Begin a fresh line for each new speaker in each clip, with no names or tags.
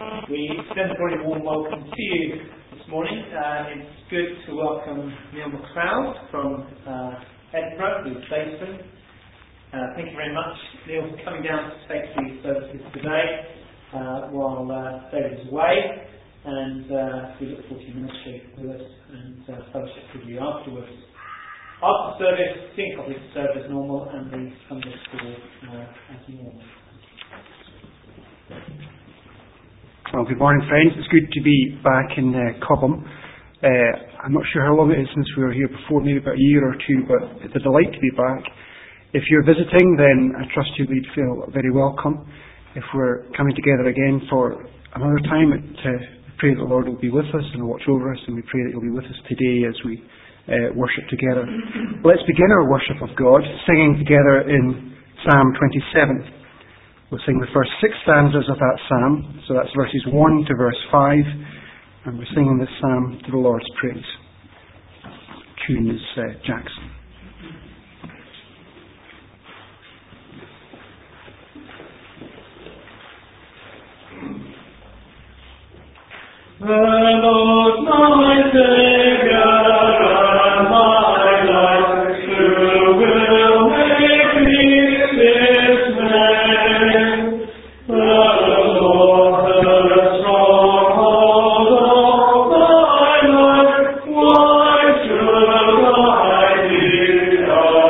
We extend a very warm welcome to you this morning. It's good to welcome Neil McLeod from Edinburgh, who's based. Thank you very much, Neil, for coming down to take these services today while David's away. And we look forward to your ministry with us and fellowship with you afterwards. After service, sing copies of serve as normal and the Sunday school as normal.
Well, good morning, friends. It's good to be back in Cobham. I'm not sure how long it is since we were here before, maybe about a year or two, but it's a delight to be back. If you're visiting, then I trust you'll feel very welcome. If we're coming together again for another time, we pray that the Lord will be with us and watch over us, and we pray that He'll be with us today as we worship together. Let's begin our worship of God, singing together in Psalm 27. We'll sing the first 6 stanzas of that psalm, so that's verses 1 to verse 5, and we're singing this psalm to the Lord's praise. Tune is Jackson.
The Lord my Saviour and my life, who will make me His name. The Lord, the stronghold of my life, why should I be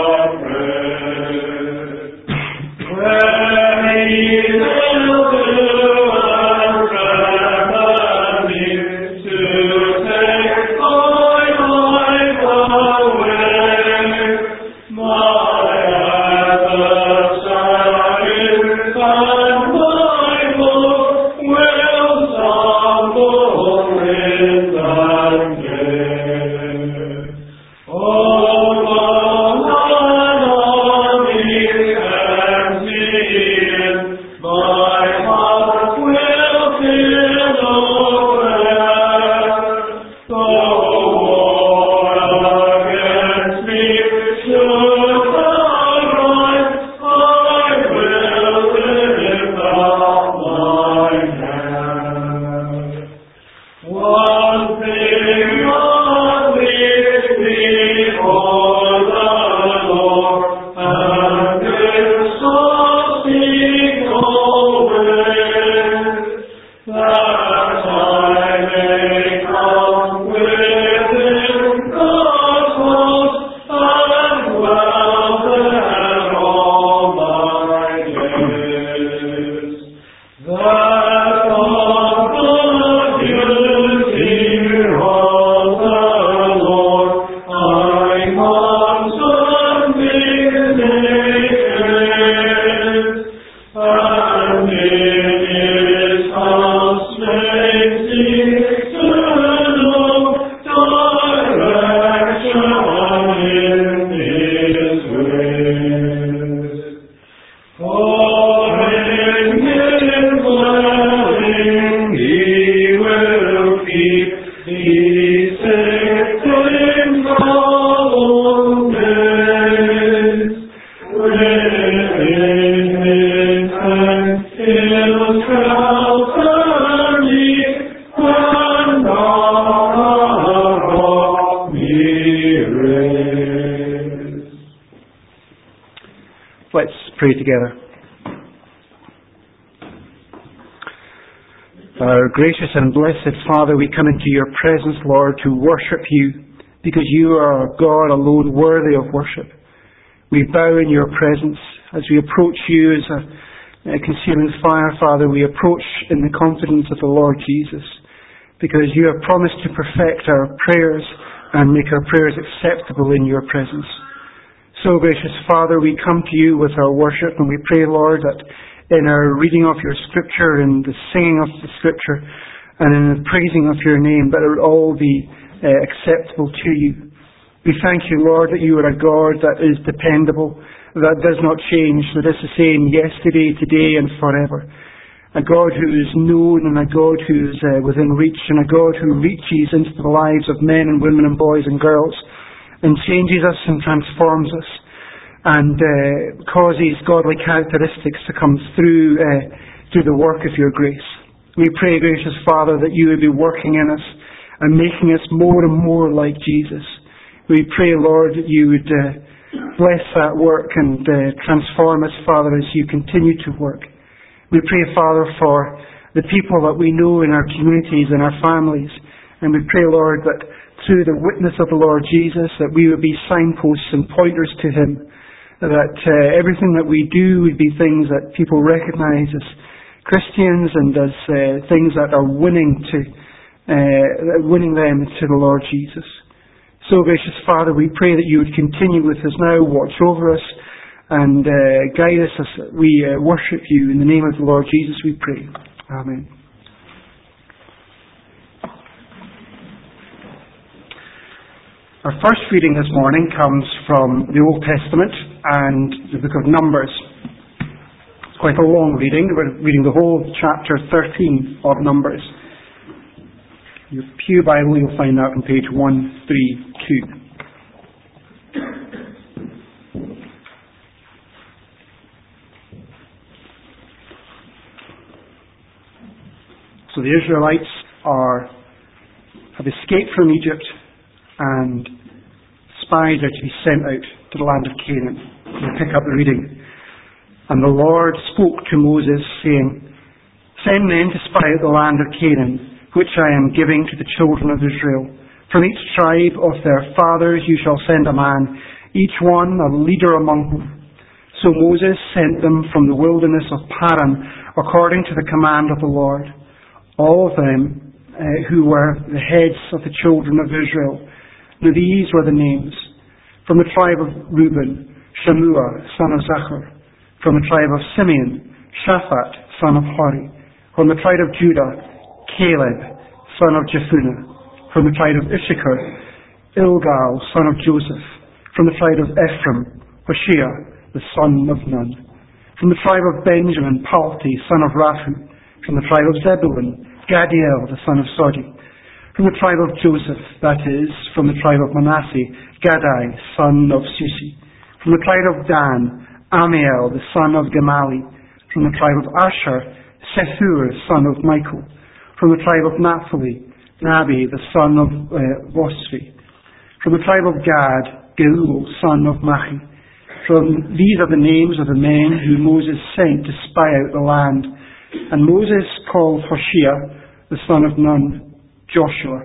afraid? When He will do
pray together. Our gracious and blessed Father, we come into your presence, Lord, to worship you, because you are a God alone worthy of worship. We bow in your presence as we approach you as a consuming fire, Father. We approach in the confidence of the Lord Jesus, because you have promised to perfect our prayers and make our prayers acceptable in your presence. So, gracious Father, we come to you with our worship, and we pray, Lord, that in our reading of your Scripture, in the singing of the Scripture, and in the praising of your name, that it would all be acceptable to you. We thank you, Lord, that you are a God that is dependable, that does not change, that is the same yesterday, today, and forever. A God who is known, and a God who is within reach, and a God who reaches into the lives of men and women and boys and girls, and changes us and transforms us, and causes godly characteristics to come through the work of your grace. We pray, gracious Father, that you would be working in us and making us more and more like Jesus. We pray, Lord, that you would bless that work and transform us, Father, as you continue to work. We pray, Father, for the people that we know in our communities and our families. And we pray, Lord, that through the witness of the Lord Jesus, that we would be signposts and pointers to him, that everything that we do would be things that people recognize as Christians and as things that are winning them to the Lord Jesus. So, gracious Father, we pray that you would continue with us now, watch over us, and guide us as we worship you. In the name of the Lord Jesus we pray. Amen. Our first reading this morning comes from the Old Testament and the book of Numbers. It's quite a long reading. We're reading the whole chapter 13 of Numbers. Your Pew Bible, you'll find that on page 132. So the Israelites have escaped from Egypt, and spies are to be sent out to the land of Canaan. We'll pick up the reading. And the Lord spoke to Moses, saying, "Send men to spy out the land of Canaan, which I am giving to the children of Israel. From each tribe of their fathers you shall send a man, each one a leader among them." So Moses sent them from the wilderness of Paran, according to the command of the Lord. All of them who were the heads of the children of Israel. Now these were the names. From the tribe of Reuben, Shammua, son of Zachar. From the tribe of Simeon, Shaphat, son of Hori. From the tribe of Judah, Caleb, son of Jephunneh. From the tribe of Issachar, Ilgal, son of Joseph. From the tribe of Ephraim, Hoshea, the son of Nun. From the tribe of Benjamin, Palti, son of Raphu. From the tribe of Zebulun, Gadiel, the son of Sodi. From the tribe of Joseph, that is, from the tribe of Manasseh, Gadai, son of Susi. From the tribe of Dan, Amiel, the son of Gamali. From the tribe of Asher, Sethur, son of Michael. From the tribe of Naphtali, Nabi, the son of Bosri. From the tribe of Gad, Geuel, son of Machi. These are the names of the men who Moses sent to spy out the land. And Moses called Hoshea, the son of Nun, Joshua.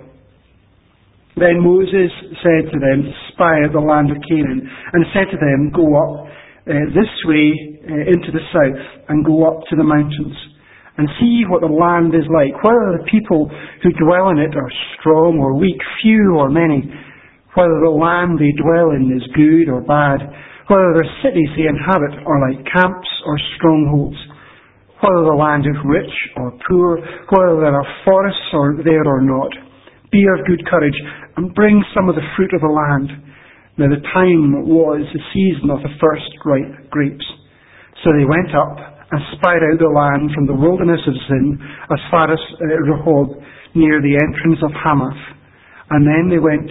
Then Moses said to them to spy out the land of Canaan, and said to them, "Go up this way into the south, and go up to the mountains, and see what the land is like, whether the people who dwell in it are strong or weak, few or many, whether the land they dwell in is good or bad, whether the cities they inhabit are like camps or strongholds, whether the land is rich or poor, whether there are forests there or not. Be of good courage, and bring some of the fruit of the land." Now the time was the season of the first ripe grapes. So they went up and spied out the land from the wilderness of Zin as far as Rehob, near the entrance of Hamath. And then they went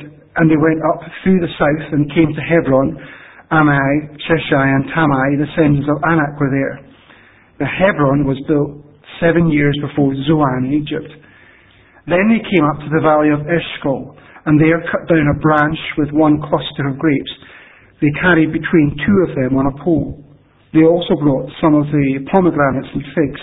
up through the south and came to Hebron. Amai, Sheshai, and Tamai, the descendants of Anak, were there. The Hebron was built 7 years before Zoan in Egypt. Then they came up to the valley of Eshcol, and there cut down a branch with one cluster of grapes. They carried between two of them on a pole. They also brought some of the pomegranates and figs.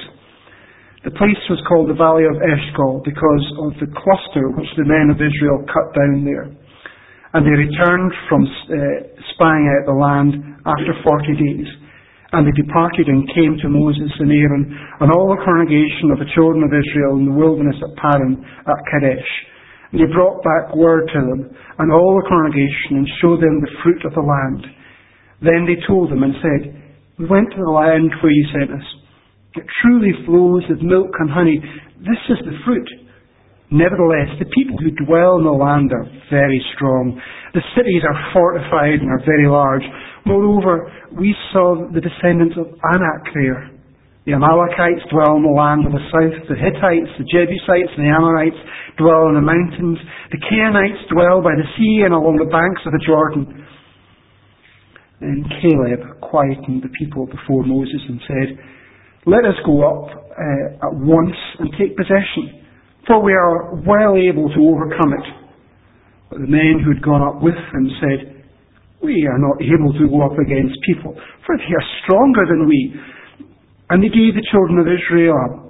The place was called the valley of Eshcol because of the cluster which the men of Israel cut down there. And they returned from spying out the land after 40 days. And they departed and came to Moses and Aaron and all the congregation of the children of Israel in the wilderness at Paran at Kadesh. And they brought back word to them and all the congregation and showed them the fruit of the land. Then they told them and said, "We went to the land where you sent us. It truly flows with milk and honey. This is the fruit. Nevertheless, the people who dwell in the land are very strong. The cities are fortified and are very large. Moreover, we saw the descendants of Anak there. The Amalekites dwell in the land of the south. The Hittites, the Jebusites, and the Amorites dwell in the mountains. The Canaanites dwell by the sea and along the banks of the Jordan." Then Caleb quietened the people before Moses and said, Let us go up at once and take possession, for we are well able to overcome it. But the men who had gone up with him said, we are not able to go up against people, for they are stronger than we. And they gave the children of Israel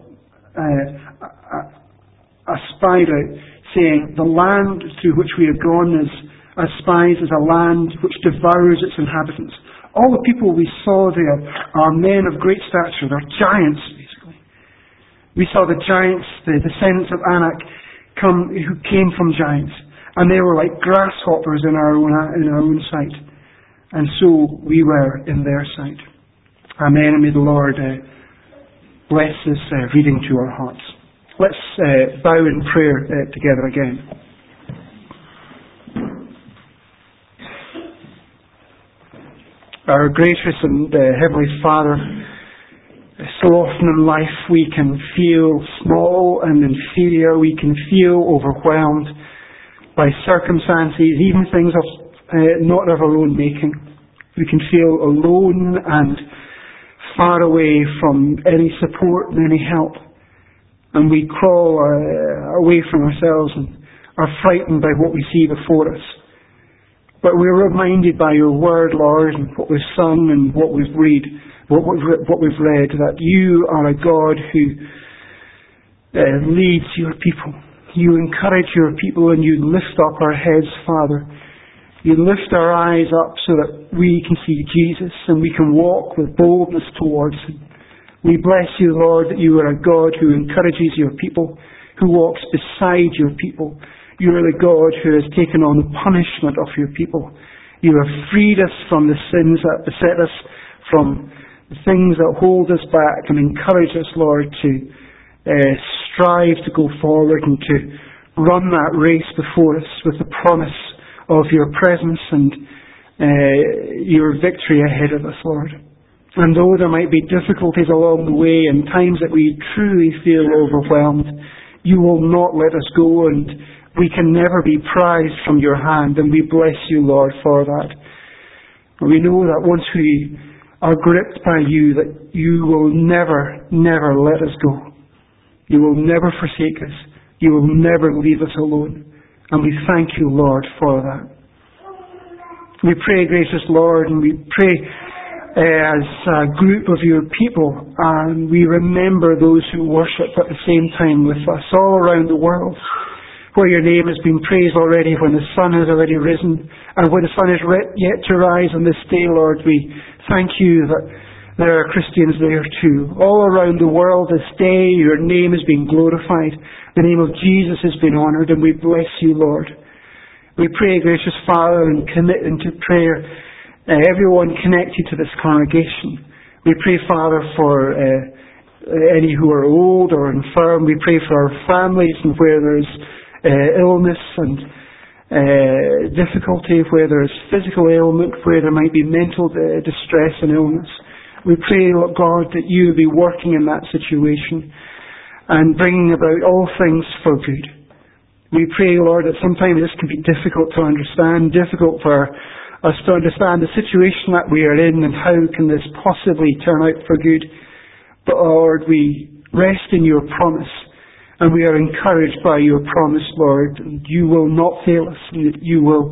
a spy out, saying, the land through which we have gone as spies is a land which devours its inhabitants. All the people we saw there are men of great stature. They're giants, basically. We saw the giants, the descendants of Anak, who came from giants. And they were like grasshoppers in our own sight. And so we were in their sight. Amen. And may the Lord bless this reading to our hearts. Let's bow in prayer together again. Our gracious and Heavenly Father, so often in life we can feel small and inferior, we can feel overwhelmed by circumstances, even things not of our own making. We can feel alone and far away from any support and any help. And we crawl away from ourselves and are frightened by what we see before us. But we're reminded by your word, Lord, and what we've sung and what we've read, that you are a God who leads your people. You encourage your people and you lift up our heads, Father. You lift our eyes up so that we can see Jesus and we can walk with boldness towards him. We bless you, Lord, that you are a God who encourages your people, who walks beside your people. You are the God who has taken on the punishment of your people. You have freed us from the sins that beset us, from the things that hold us back, and encourage us, Lord, to strive to go forward and to run that race before us with the promise of your presence and your victory ahead of us, Lord. And though there might be difficulties along the way and times that we truly feel overwhelmed, you will not let us go, and we can never be prized from your hand, and we bless you, Lord, for that. And we know that once we are gripped by you, that you will never, never let us go. You will never forsake us. You will never leave us alone. And we thank you, Lord, for that. We pray, gracious Lord, and we pray as a group of your people, and we remember those who worship at the same time with us all around the world, where your name has been praised already, when the sun has already risen, and when the sun is yet to rise on this day, Lord, we thank you that there are Christians there too. All around the world this day, your name has been glorified. The name of Jesus has been honoured, and we bless you, Lord. We pray, gracious Father, and commit into prayer everyone connected to this congregation. We pray, Father, for any who are old or infirm. We pray for our families and where there's illness and difficulty, where there's physical ailment, where there might be mental distress and illness. We pray, Lord God, that you be working in that situation and bringing about all things for good. We pray, Lord, that sometimes this can be difficult to understand, difficult for us to understand the situation that we are in and how can this possibly turn out for good. But Lord, we rest in your promise and we are encouraged by your promise, Lord. And you will not fail us, and that you will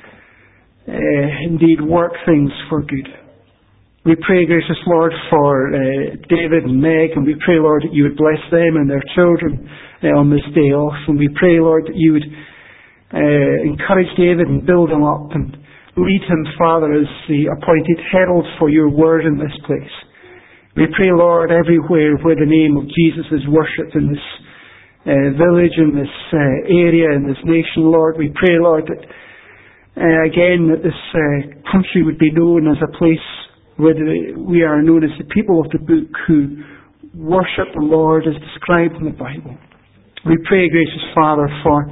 indeed work things for good. We pray, gracious Lord, for David and Meg, and we pray, Lord, that you would bless them and their children on this day off. And we pray, Lord, that you would encourage David and build him up and lead him, Father, as the appointed herald for your word in this place. We pray, Lord, everywhere where the name of Jesus is worshipped in this village, in this area, in this nation, Lord, we pray, Lord, that again, that this country would be known as a place where we are known as the people of the book who worship the Lord as described in the Bible. We pray, gracious Father, for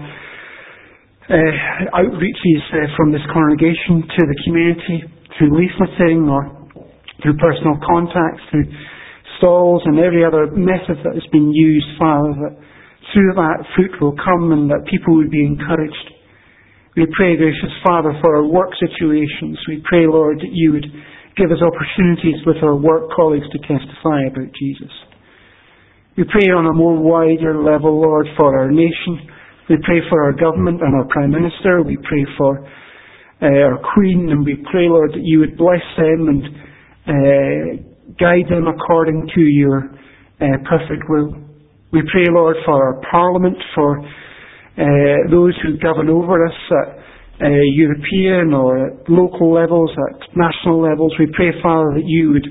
outreaches from this congregation to the community, through leafleting or through personal contacts, through stalls and every other method that has been used, Father, that through that fruit will come and that people would be encouraged. We pray, gracious Father, for our work situations. We pray, Lord, that you would Give us opportunities with our work colleagues to testify about Jesus. We pray on a more wider level, Lord, for our nation. We pray for our government and our Prime Minister. We pray for our Queen, and we pray, Lord, that you would bless them and guide them according to your perfect will. We pray, Lord, for our Parliament, for those who govern over us at European or at local levels, at national levels. We pray, Father, that you would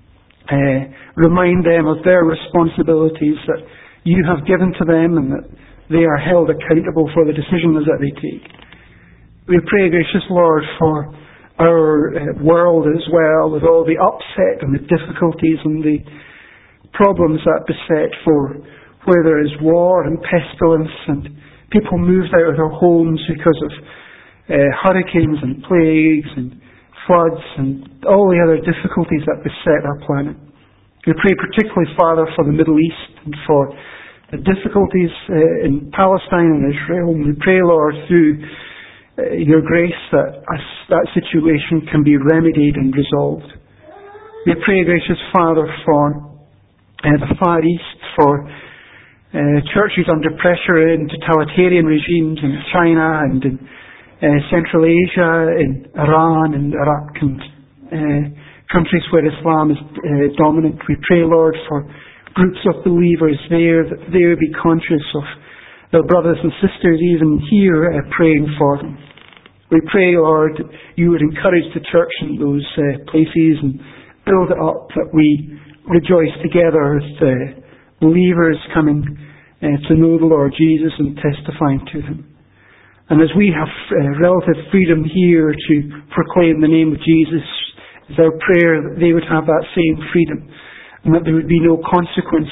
remind them of their responsibilities that you have given to them and that they are held accountable for the decisions that they take. We pray, gracious Lord, for our world as well, with all the upset and the difficulties and the problems that beset, for where there is war and pestilence and people moved out of their homes because of hurricanes and plagues and floods and all the other difficulties that beset our planet. We pray particularly, Father, for the Middle East and for the difficulties in Palestine and Israel. And we pray, Lord, through your grace that situation can be remedied and resolved. We pray, gracious Father, for the Far East, for churches under pressure in totalitarian regimes in China and in Central Asia, in Iran and Iraq and countries where Islam is dominant. We pray, Lord, for groups of believers there, that they would be conscious of their brothers and sisters even here praying for them. We pray, Lord, that you would encourage the church in those places and build it up, that we rejoice together as believers coming to know the Lord Jesus and testifying to Him. And as we have relative freedom here to proclaim the name of Jesus, it's our prayer that they would have that same freedom and that there would be no consequence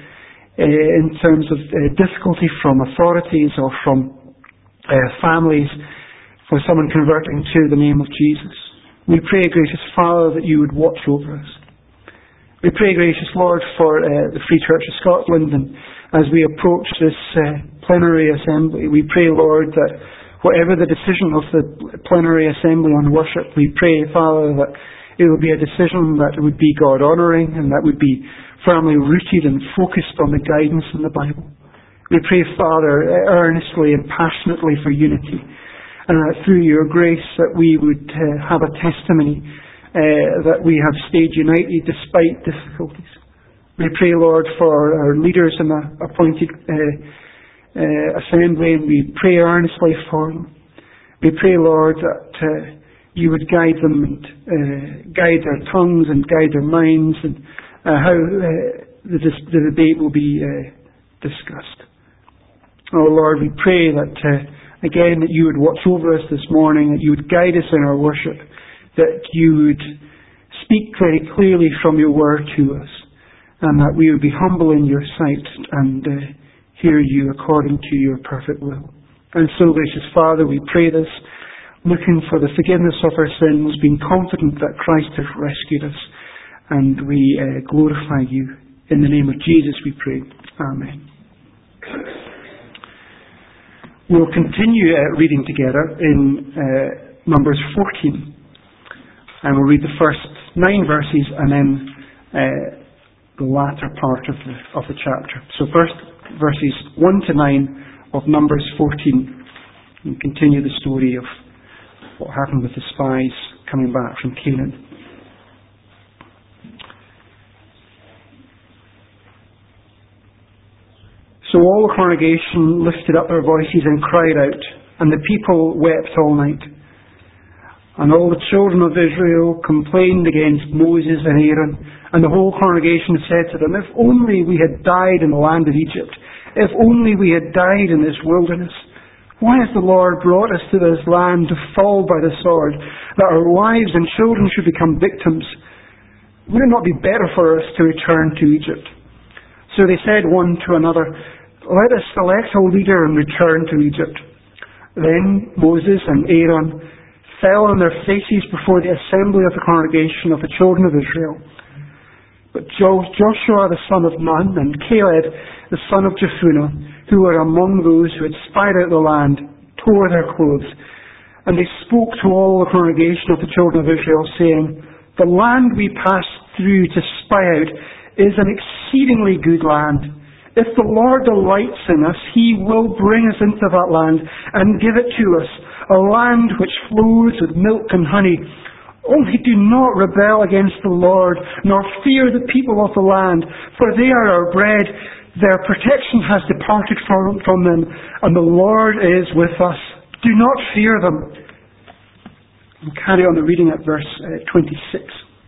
in terms of difficulty from authorities or from families for someone converting to the name of Jesus. We pray, gracious Father, that you would watch over us. We pray, gracious Lord, for the Free Church of Scotland, and as we approach this plenary assembly, we pray, Lord, that whatever the decision of the plenary assembly on worship, we pray, Father, that it would be a decision that would be God-honouring and that would be firmly rooted and focused on the guidance in the Bible. We pray, Father, earnestly and passionately for unity, and that through your grace that we would have a testimony that we have stayed united despite difficulties. We pray, Lord, for our leaders in the appointed assembly, and we pray earnestly for them. We pray, Lord, that you would guide them and guide their tongues and guide their minds, and how the debate will be discussed. Oh Lord, we pray that again that you would watch over us this morning, that you would guide us in our worship, that you would speak very clearly from your word to us, and that we would be humble in your sight and hear you according to your perfect will. And so, gracious Father, we pray this, looking for the forgiveness of our sins, being confident that Christ has rescued us, and we glorify you. In the name of Jesus we pray. Amen. We'll continue reading together in Numbers 14. And we'll read the first 9 verses and then the latter part of the chapter. So first, verses 1 to 9 of Numbers 14. And continue the story of what happened with the spies coming back from Canaan. So all the congregation lifted up their voices and cried out, and the people wept all night. And all the children of Israel complained against Moses and Aaron, and the whole congregation said to them, "If only we had died in the land of Egypt, if only we had died in this wilderness. Why has the Lord brought us to this land to fall by the sword, that our wives and children should become victims? Would it not be better for us to return to Egypt?" So they said one to another, "Let us select a leader and return to Egypt." Then Moses and Aaron fell on their faces before the assembly of the congregation of the children of Israel. But Joshua the son of Nun and Caleb the son of Jephunneh, who were among those who had spied out the land, tore their clothes. And they spoke to all the congregation of the children of Israel, saying, The land we pass through to spy out is an exceedingly good land. If the Lord delights in us, He will bring us into that land and give it to us, a land which flows with milk and honey. Only do not rebel against the Lord, nor fear the people of the land, for they are our bread. Their protection has departed from them, and the Lord is with us. Do not fear them. We'll carry on the reading at verse 26.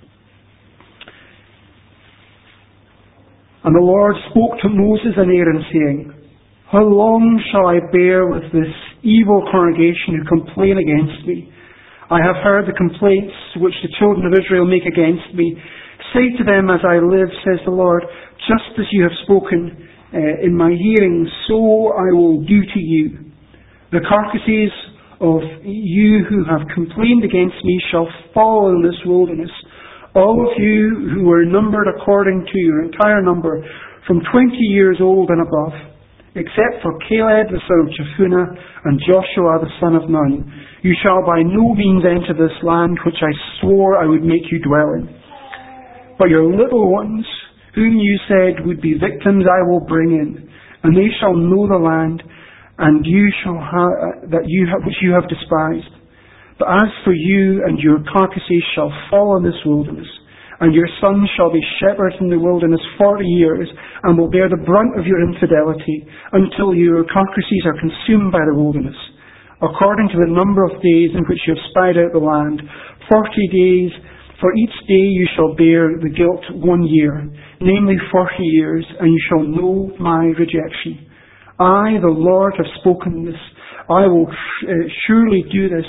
And the Lord spoke to Moses and Aaron, saying, How long shall I bear with this evil congregation who complain against me? I have heard the complaints which the children of Israel make against me. Say to them, As I live, says the Lord, just as you have spoken in my hearing, so I will do to you. The carcasses of you who have complained against me shall fall in this wilderness. All of you who were numbered according to your entire number, from 20 years old and above, except for Caleb the son of Jephunneh and Joshua the son of Nun, you shall by no means enter this land which I swore I would make you dwell in. But your little ones, whom you said would be victims, I will bring in, and they shall know the land, and you shall which you have despised. But as for you and your carcasses shall fall in this wilderness, and your sons shall be shepherds in the wilderness 40 years, and will bear the brunt of your infidelity, until your carcasses are consumed by the wilderness, according to the number of days in which you have spied out the land, 40 days. For each day you shall bear the guilt 1 year, namely 40 years, and you shall know my rejection. I, the Lord, have spoken this. I will surely do this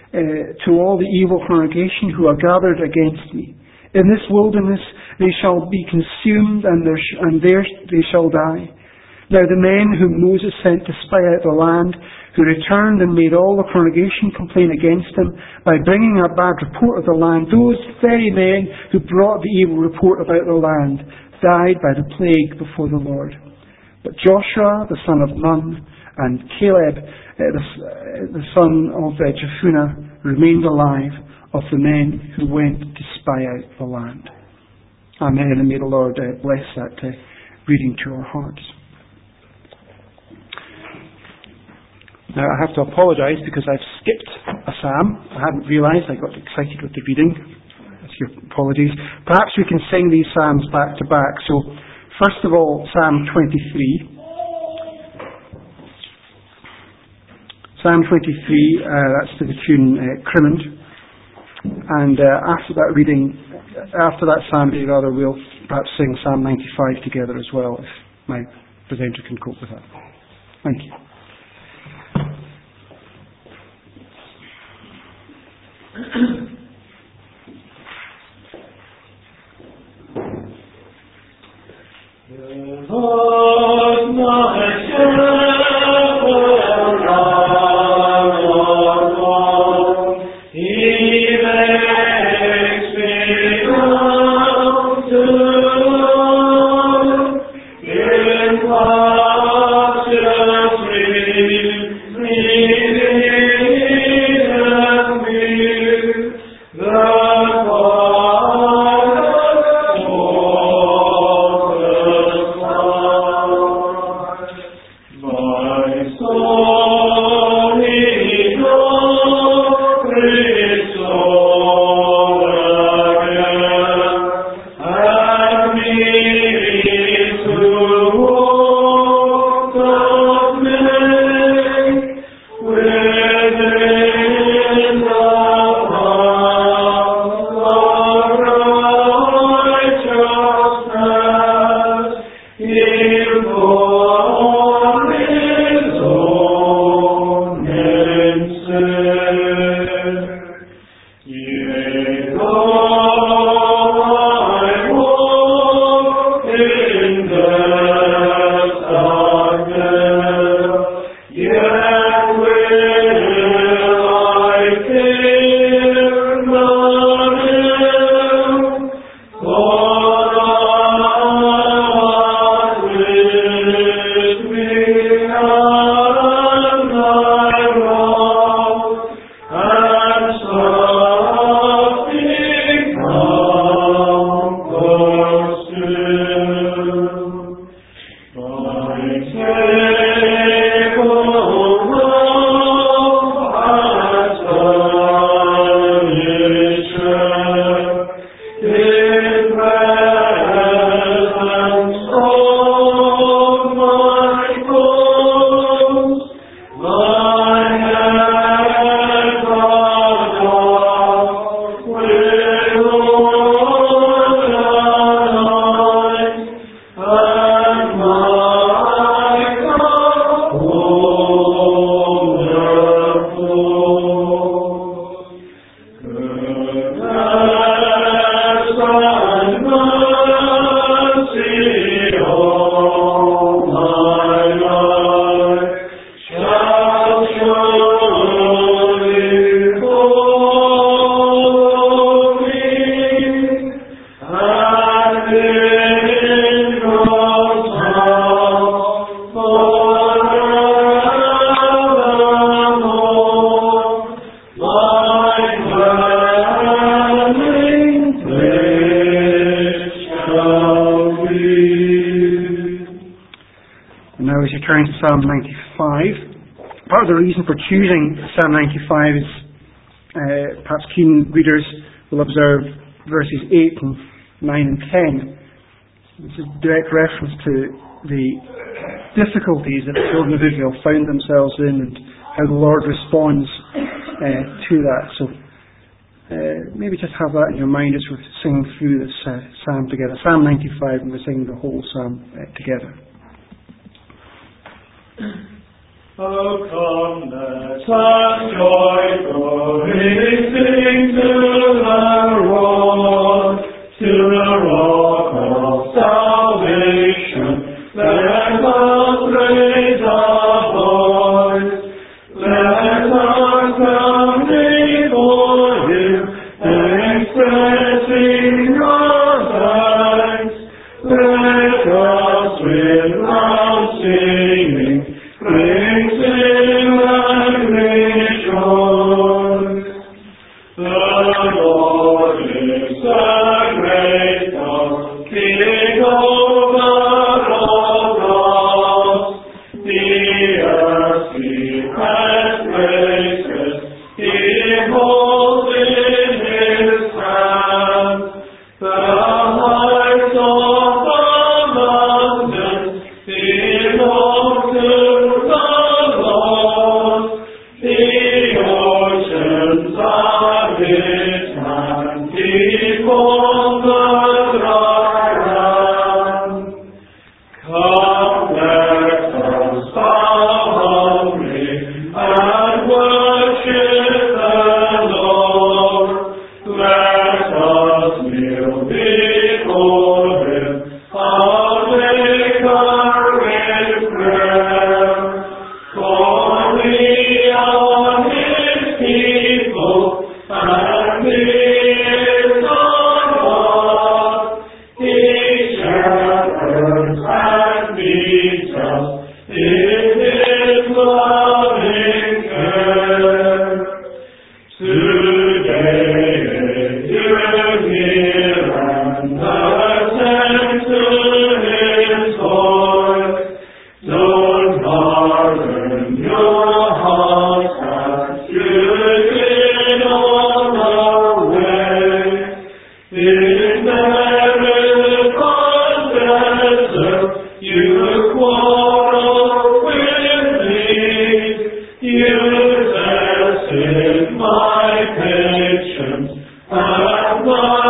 to all the evil congregation who are gathered against me. In this wilderness they shall be consumed, and there they shall die. Now the men whom Moses sent to spy out the land, who returned and made all the congregation complain against him by bringing a bad report of the land, those very men who brought the evil report about the land died by the plague before the Lord. But Joshua the son of Nun and Caleb the son of Jephunneh remained alive, of the men who went to spy out the land. Amen, and may the Lord bless that reading to our hearts. Now I have to apologise because I've skipped a psalm. I hadn't realised. I got excited with the reading. That's your apologies. Perhaps we can sing these psalms back to back. So first of all, Psalm 23. Psalm 23, that's to the tune Crimond. And after that reading, after that psalm, we'll perhaps sing Psalm 95 together as well, if my presenter can cope with that. Thank you.
Oh
turn to Psalm 95. Part of the reason for choosing Psalm 95 is perhaps keen readers will observe verses 8 and 9 and 10. This is a direct reference to the difficulties that the children of Israel found themselves in and how the Lord responds to that. So maybe just have that in your mind as we're singing through this psalm together. Psalm 95, and we're singing the whole psalm together.
Oh, come, let us joyfully sing to the Lord, to the rock of salvation. Let us raise our voice. Let us come before Him, expressing our thanks. Let us with loud singing praise Him and rejoice. The Lord is the great God, King over all gods. The earth He has places, He holds in His hand. The heights of the mountains belong to the Lord. The oceans are His hand, deep on the dry land. Come, let us bow humbly and worship the Lord. Let us kneel before Him, our Maker in prayer. For we are His people, and He is our God. He shepherds and leads us in His loving care. Today, you hear and attend to His voice. Don't harden your hearts as you did on the way. In American desert, you quarrel with me. You tested my patience and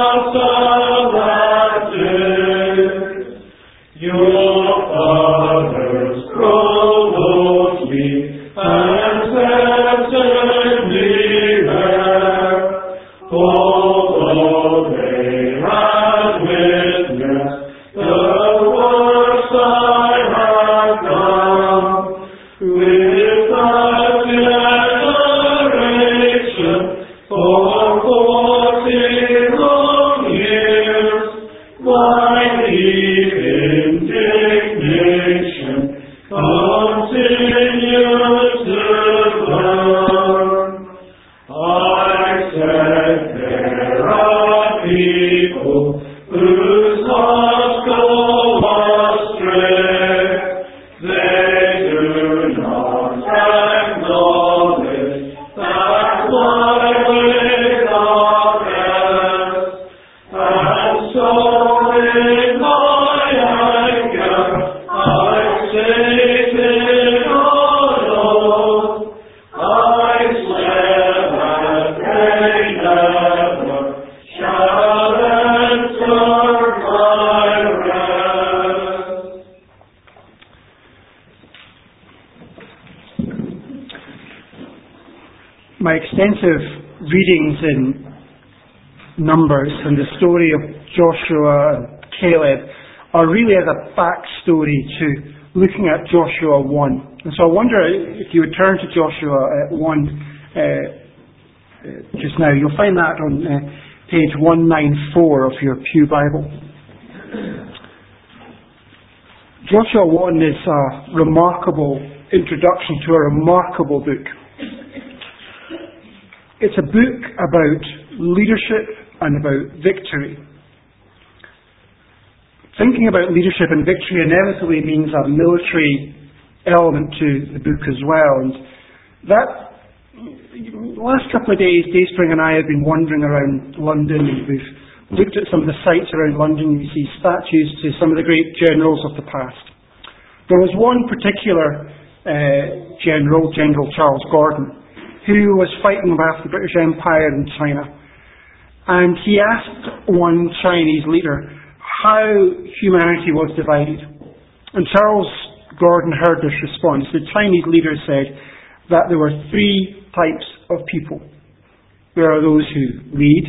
master. Your fathers provoked me and tested me there. Although they had witnessed the works I have done, with that generation for 40 long years, my deep indignation continues to burn. I said there are people whose hearts go astray. They do not acknowledge that my ways are best. And so in my anger I stated, oh Lord, I swear that they never shall enter my rest.
My extensive readings in Numbers and the story of Joshua and Caleb are really as a backstory to looking at Joshua 1. And so I wonder if you would turn to Joshua 1 just now. You'll find that on page 194 of your Pew Bible. Joshua 1 is a remarkable introduction to a remarkable book. It's a book about leadership and about victory. Thinking about leadership and victory inevitably means a military element to the book as well. And that, the last couple of days, Dayspring and I have been wandering around London, and we've looked at some of the sites around London. You see statues to some of the great generals of the past. There was one particular General Charles Gordon, who was fighting with the British Empire in China. And he asked one Chinese leader how humanity was divided. And Charles Gordon heard this response. The Chinese leader said that there were three types of people. There are those who lead,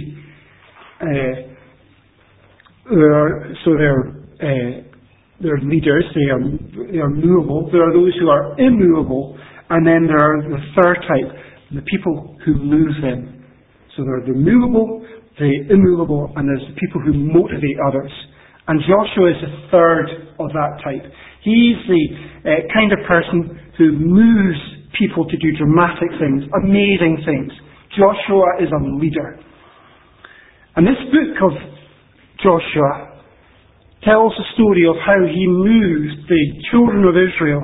they're leaders, they are movable. There are those who are immovable, and then there are the third type, the people who move them. So there are the movable, the immovable, and there's the people who motivate others. And Joshua is the third of that type. He's the kind of person who moves people to do dramatic things, amazing things. Joshua is a leader. And this book of Joshua tells the story of how he moved the children of Israel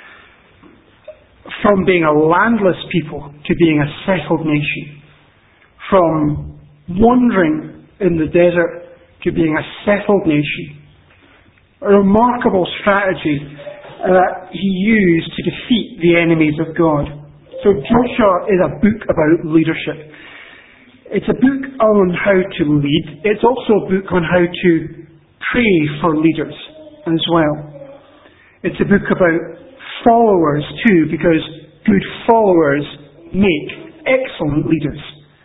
from being a landless people to being a settled nation. From wandering in the desert to being a settled nation. A remarkable strategy that he used to defeat the enemies of God. So Joshua is a book about leadership. It's a book on how to lead. It's also a book on how to pray for leaders as well. It's a book about followers too, because good followers make excellent leaders.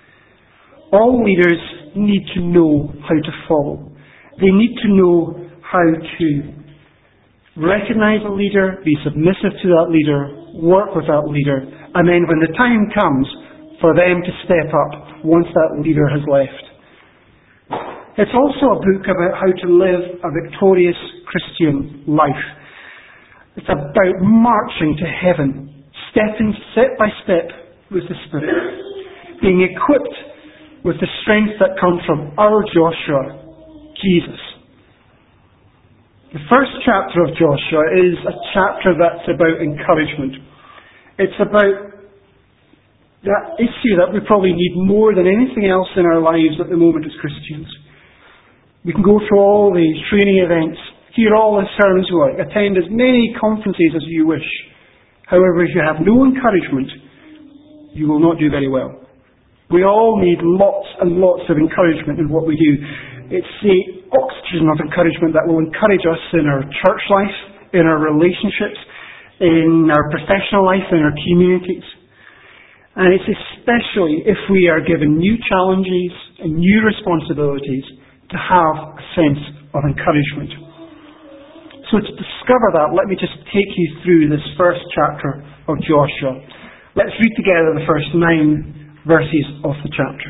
All leaders need to know how to follow. They need to know how to recognize a leader, be submissive to that leader, work with that leader, and then when the time comes for them to step up once that leader has left. It's also a book about how to live a victorious Christian life. It's about marching to heaven, stepping step by step with the Spirit, being equipped with the strength that comes from our Joshua, Jesus. The first chapter of Joshua is a chapter that's about encouragement. It's about that issue that we probably need more than anything else in our lives at the moment as Christians. We can go through all the training events, hear all the sermons we like, attend as many conferences as you wish. However, if you have no encouragement, you will not do very well. We all need lots and lots of encouragement in what we do. It's the oxygen of encouragement that will encourage us in our church life, in our relationships, in our professional life, in our communities. And it's especially if we are given new challenges and new responsibilities to have a sense of encouragement. So to discover that, let me just take you through this first chapter of Joshua. Let's read together the first 9 verses of the chapter.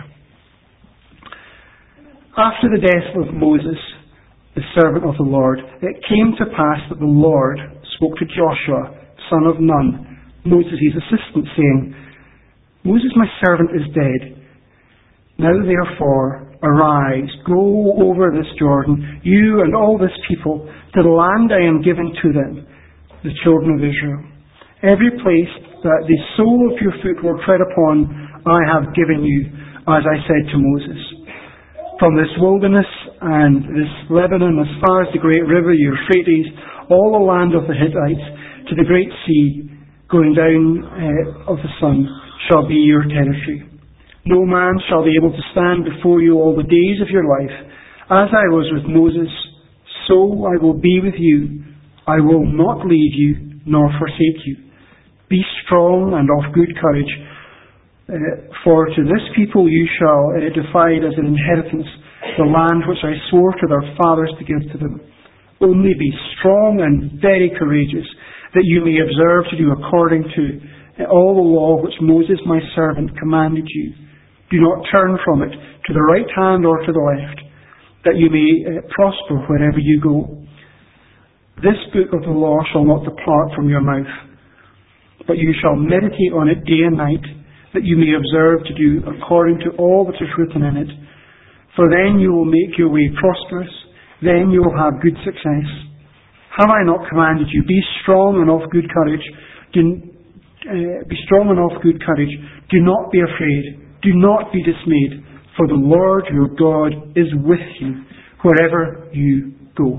After the death of Moses, the servant of the Lord, it came to pass that the Lord spoke to Joshua, son of Nun, Moses' assistant, saying, Moses, my servant, is dead. Now therefore, arise, go over this Jordan, you and all this people, to the land I am giving to them, the children of Israel. Every place that the sole of your foot will tread upon, I have given you, as I said to Moses. From this wilderness and this Lebanon, as far as the great river Euphrates, all the land of the Hittites, to the great sea, going down of the sun, shall be your territory. No man shall be able to stand before you all the days of your life. As I was with Moses, so I will be with you. I will not leave you, nor forsake you. Be strong and of good courage, for to this people you shall divide as an inheritance the land which I swore to their fathers to give to them. Only be strong and very courageous, that you may observe to do according to all the law which Moses my servant commanded you. Do not turn from it to the right hand or to the left, that you may prosper wherever you go. This book of the law shall not depart from your mouth, but you shall meditate on it day and night, that you may observe to do according to all that is written in it. For then you will make your way prosperous, then you will have good success. Have I not commanded you? Be strong and of good courage. Be strong and of good courage. Do not be afraid. Do not be dismayed. For the Lord your God is with you wherever you go.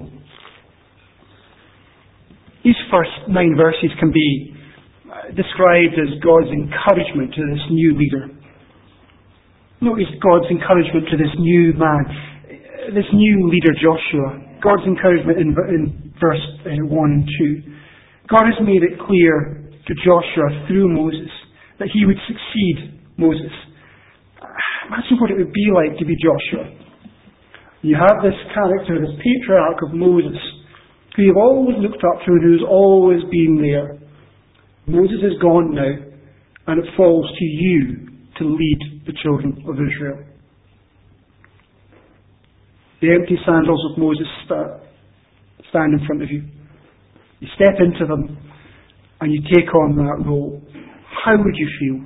These first 9 verses can be described as God's encouragement to this new leader. Notice God's encouragement to this new man, this new leader Joshua. God's encouragement in verse 1 and 2. God has made it clear to Joshua through Moses that he would succeed Moses. Imagine what it would be like to be Joshua. You have this character, this patriarch of Moses, who you've always looked up to and who's always been there. Moses is gone now, and it falls to you to lead the children of Israel. The empty sandals of Moses stand in front of you. You step into them, and you take on that role. How would you feel?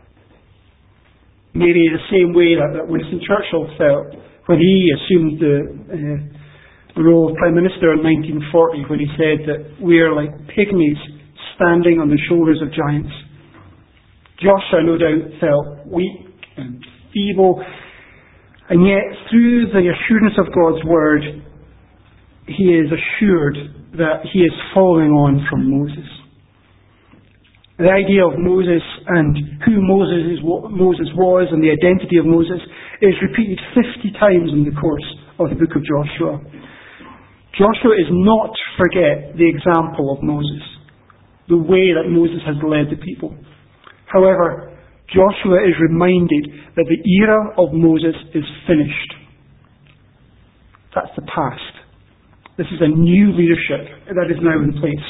Maybe the same way that Winston Churchill felt when he assumed the role of Prime Minister in 1940, when he said that we're like pygmies standing on the shoulders of giants. Joshua, no doubt, felt weak and feeble, and yet through the assurance of God's Word, he is assured that he is following on from Moses. The idea of Moses and who Moses was and the identity of Moses is repeated 50 times in the course of the book of Joshua. Joshua is not to forget the example of Moses, the way that Moses has led the people. However, Joshua is reminded that the era of Moses is finished. That's the past. This is a new leadership that is now in place.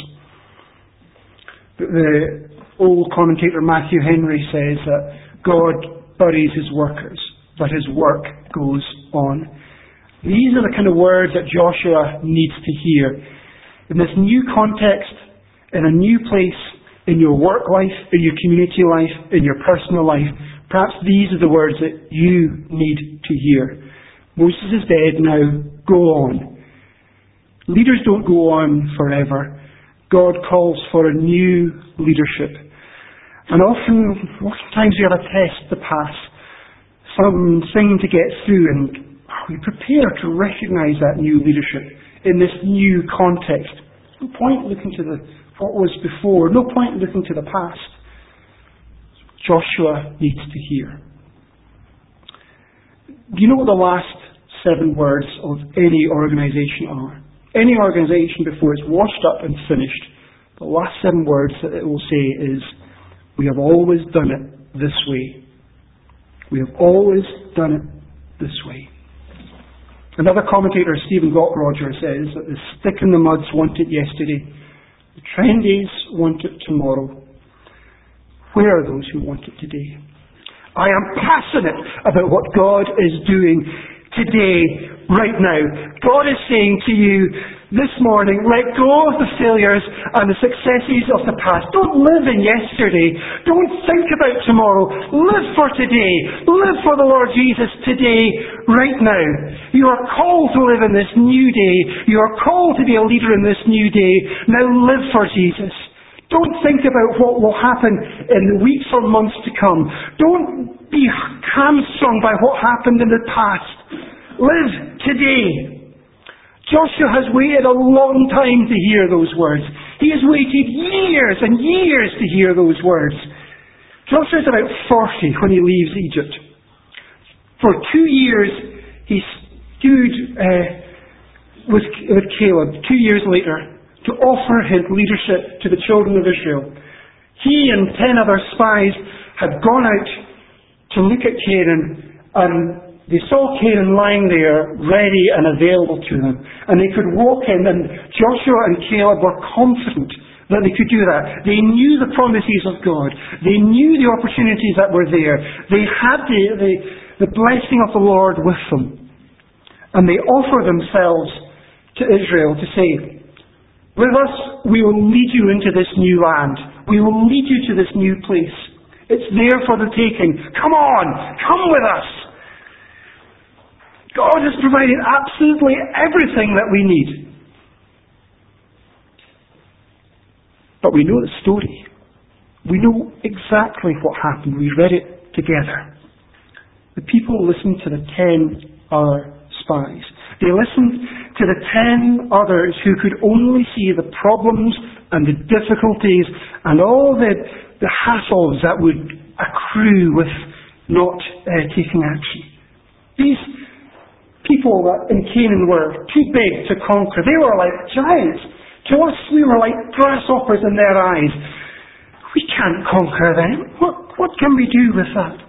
The old commentator Matthew Henry says that God buries his workers, but his work goes on. These are the kind of words that Joshua needs to hear. In this new context, in a new place, in your work life, in your community life, in your personal life, perhaps these are the words that you need to hear. Moses is dead now, go on. Leaders don't go on forever. God calls for a new leadership. And oftentimes we have a test to pass, something to get through, and we prepare to recognise that new leadership in this new context. No point looking to what was before, no point looking to the past. Joshua needs to hear. Do you know what the last 7 words of any organisation are? Any organisation, before it's washed up and finished, the last 7 words that it will say is, we have always done it this way. We have always done it this way. Another commentator, Stephen Gottrodger, says that the stick in the muds want it yesterday. The trendies want it tomorrow. Where are those who want it today? I am passionate about what God is doing today, right now. God is saying to you this morning, let go of the failures and the successes of the past. Don't live in yesterday. Don't think about tomorrow. Live for today. Live for the Lord Jesus today, right now. You are called to live in this new day. You are called to be a leader in this new day. Now live for Jesus. Don't think about what will happen in the weeks or months to come. Don't be hamstrung by what happened in the past. Live today. Joshua has waited a long time to hear those words. He has waited years and years to hear those words. Joshua is about 40 when he leaves Egypt. For 2 years he stood with Caleb, 2 years later, to offer his leadership to the children of Israel. He and 10 other spies had gone out to look at Canaan, and they saw Canaan lying there, ready and available to them. And they could walk in, and Joshua and Caleb were confident that they could do that. They knew the promises of God. They knew the opportunities that were there. They had the blessing of the Lord with them. And they offer themselves to Israel to say, with us, we will lead you into this new land. We will lead you to this new place. It's there for the taking. Come on, come with us. God has provided absolutely everything that we need. But we know the story. We know exactly what happened. We read it together. The people listened to the 10 other spies. They listened to the 10 others who could only see the problems and the difficulties and all the hassles that would accrue with not taking action. These people in Canaan were too big to conquer. They were like giants. To us, we were like grasshoppers in their eyes. We can't conquer them. What can we do with that?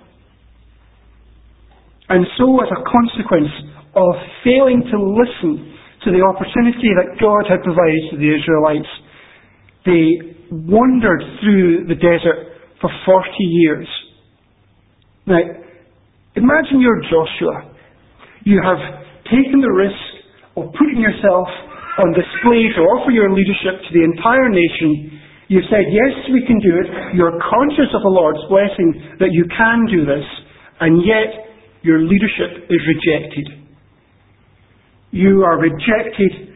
And so, as a consequence of failing to listen to the opportunity that God had provided to the Israelites, they wandered through the desert for 40 years. Now, imagine you're Joshua. You have taken the risk of putting yourself on display to offer your leadership to the entire nation. You've said, yes, we can do it. You're conscious of the Lord's blessing that you can do this, and yet your leadership is rejected. You are rejected,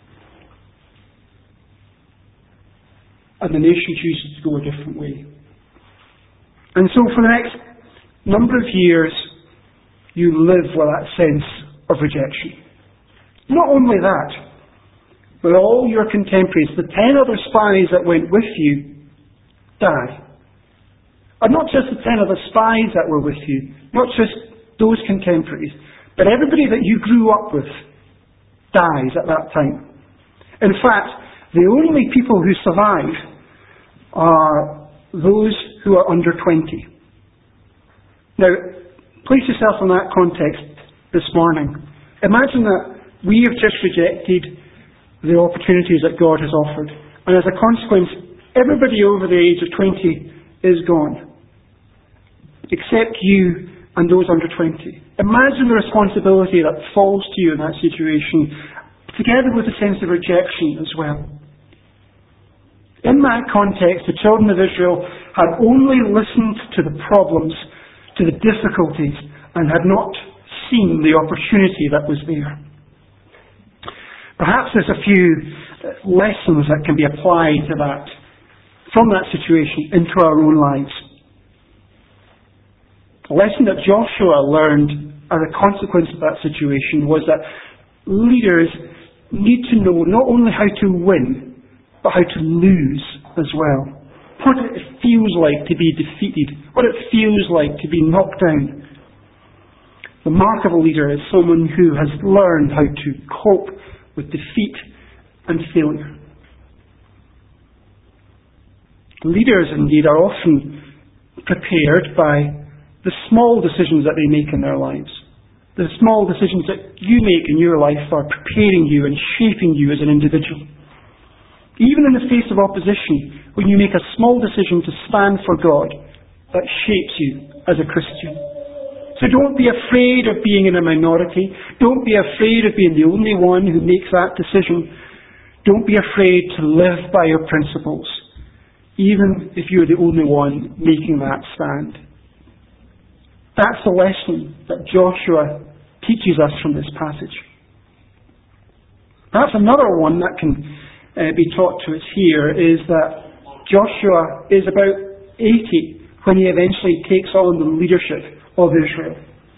and the nation chooses to go a different way. And so for the next number of years, you live with that sense of rejection. Not only that, but all your contemporaries, the 10 other spies that went with you, die. And not just the 10 other spies that were with you, not just those contemporaries, but everybody that you grew up with dies at that time. In fact, the only people who survive are those who are under 20. Now, place yourself in that context this morning. Imagine that we have just rejected the opportunities that God has offered, and as a consequence, everybody over the age of 20 is gone, except you and those under 20. Imagine the responsibility that falls to you in that situation, together with a sense of rejection as well. In that context, the children of Israel had only listened to the problems, to the difficulties, and had not seen the opportunity that was there. Perhaps there's a few lessons that can be applied to that, from that situation into our own lives. The lesson that Joshua learned as a consequence of that situation was that leaders need to know not only how to win, but how to lose as well. What it feels like to be defeated, what it feels like to be knocked down. The mark of a leader is someone who has learned how to cope with defeat and failure. Leaders, indeed, are often prepared by the small decisions that they make in their lives. The small decisions that you make in your life are preparing you and shaping you as an individual. Even in the face of opposition, when you make a small decision to stand for God, that shapes you as a Christian. So don't be afraid of being in a minority. Don't be afraid of being the only one who makes that decision. Don't be afraid to live by your principles, even if you're the only one making that stand. That's the lesson that Joshua teaches us from this passage. Perhaps another one that can be taught to us here is that Joshua is about 80 when he eventually takes on the leadership of Israel.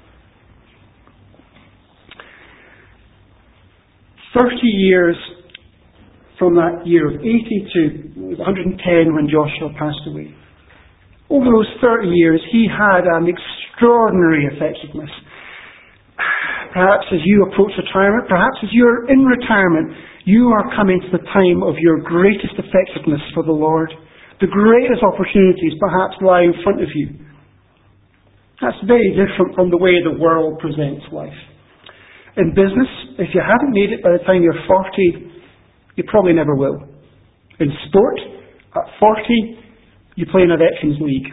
30 years from that year of 80 to 110 when Joshua passed away. Over those 30 years, he had an extraordinary effectiveness. Perhaps as you approach retirement, perhaps as you're in retirement, you are coming to the time of your greatest effectiveness for the Lord. The greatest opportunities perhaps lie in front of you. That's very different from the way the world presents life. In business, if you haven't made it by the time you're 40, you probably never will. In sport, at 40, you play in a Veterans League.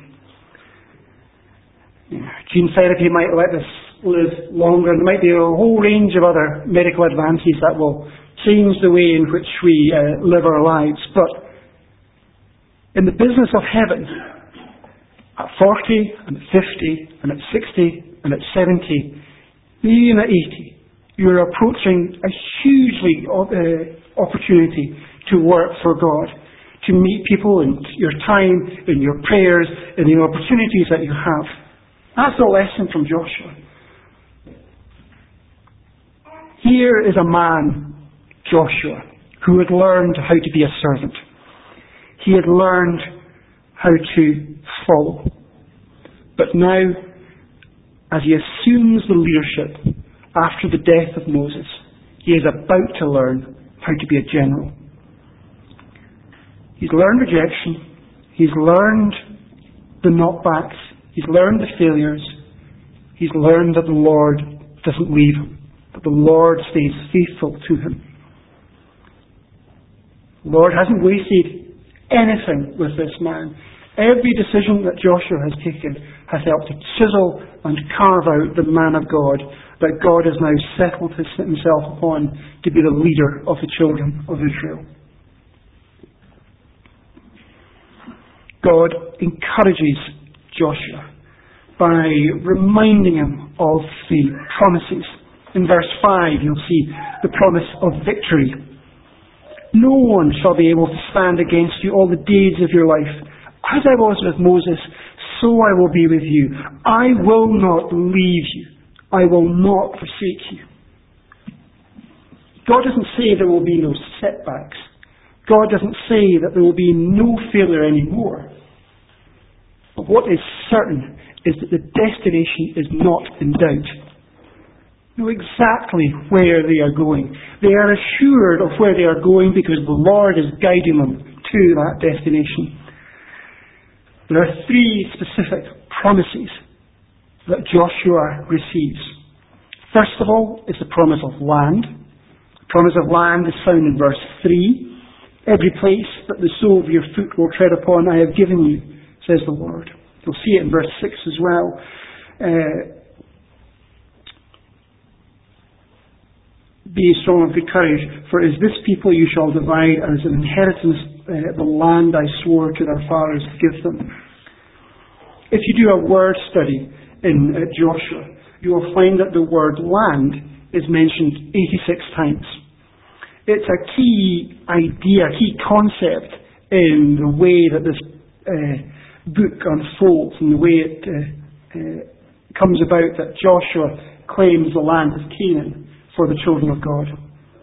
Gene therapy might let us live longer, and there might be a whole range of other medical advances that will change the way in which we live our lives. But in the business of heaven, at 40, and at 50, and at 60, and at 70, even at 80, you're approaching a hugely opportunity to work for God, to meet people in your time, in your prayers, in the opportunities that you have. That's the lesson from Joshua. Here is a man, Joshua, who had learned how to be a servant. He had learned how to follow. But now, as he assumes the leadership after the death of Moses, he is about to learn how to be a general. He's learned rejection. He's learned the knockbacks. He's learned the failures. He's learned that the Lord doesn't leave him, that the Lord stays faithful to him. The Lord hasn't wasted anything with this man. Every decision that Joshua has taken has helped to chisel and carve out the man of God that God has now settled himself upon to be the leader of the children of Israel. God encourages Joshua by reminding him of the promises. In verse 5 you'll see the promise of victory. No one shall be able to stand against you all the days of your life. As I was with Moses, so I will be with you. I will not leave you. I will not forsake you. God doesn't say there will be no setbacks. God doesn't say that there will be no failure anymore. But what is certain is that the destination is not in doubt. They know exactly where they are going. They are assured of where they are going because the Lord is guiding them to that destination. There are three specific promises that Joshua receives. First of all is the promise of land. The promise of land is found in verse 3. Every place that the sole of your foot will tread upon I have given you, says the Lord. You'll see it in verse 6 as well. Be strong and good courage, for as this people you shall divide as an inheritance the land I swore to their fathers to give them. If you do a word study in Joshua, you will find that the word land is mentioned 86 times. It's a key idea, a key concept in the way that this book unfolds and the way it comes about that Joshua claims the land of Canaan for the children of God.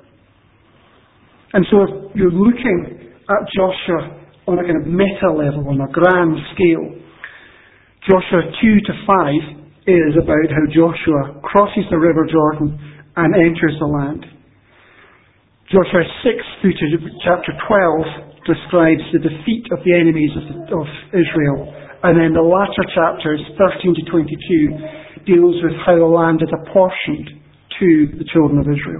And so if you're looking at Joshua on a kind of meta level, on a grand scale, Joshua 2-5 is about how Joshua crosses the River Jordan and enters the land. Joshua 6 through to chapter 12 describes the defeat of the enemies of Israel. And then the latter chapters, 13-22, deals with how the land is apportioned to the children of Israel.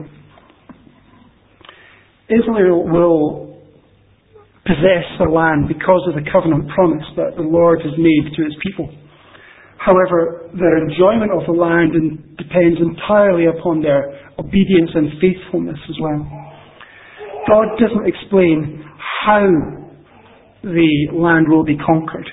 Israel will possess the land because of the covenant promise that the Lord has made to his people. However, their enjoyment of the land depends entirely upon their obedience and faithfulness as well. God doesn't explain how the land will be conquered.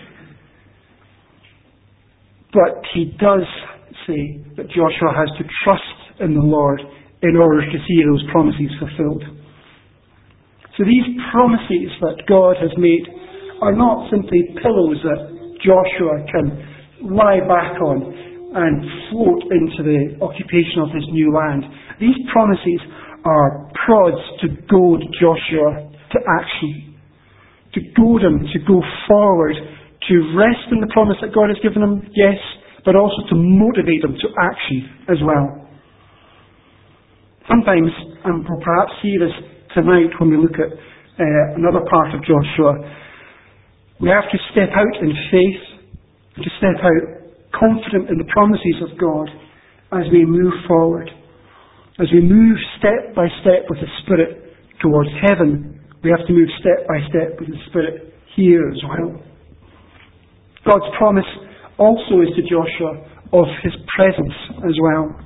But he does say that Joshua has to trust in the Lord in order to see those promises fulfilled. So these promises that God has made are not simply pillows that Joshua can lie back on and float into the occupation of his new land. These promises are prods to goad Joshua to action, to goad him to go forward, to rest in the promise that God has given him, yes, but also to motivate him to action as well. Sometimes, and we'll perhaps see this tonight when we look at another part of Joshua, we have to step out in faith, to step out confident in the promises of God as we move forward. As we move step by step with the Spirit towards heaven, we have to move step by step with the Spirit here as well. God's promise also is to Joshua of his presence as well.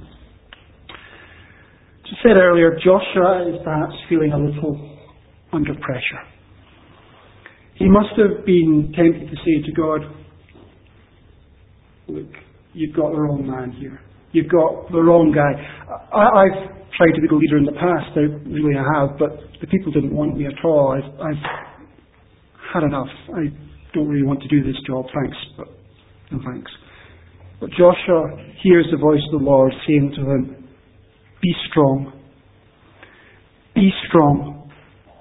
As I said earlier, Joshua is perhaps feeling a little under pressure. He must have been tempted to say to God, look, you've got the wrong man here. You've got the wrong guy. I've tried to be the leader in the past, I really have, but the people didn't want me at all. had enough. I don't really want to do this job, thanks, but no thanks. But Joshua hears the voice of the Lord saying to him, be strong. Be strong.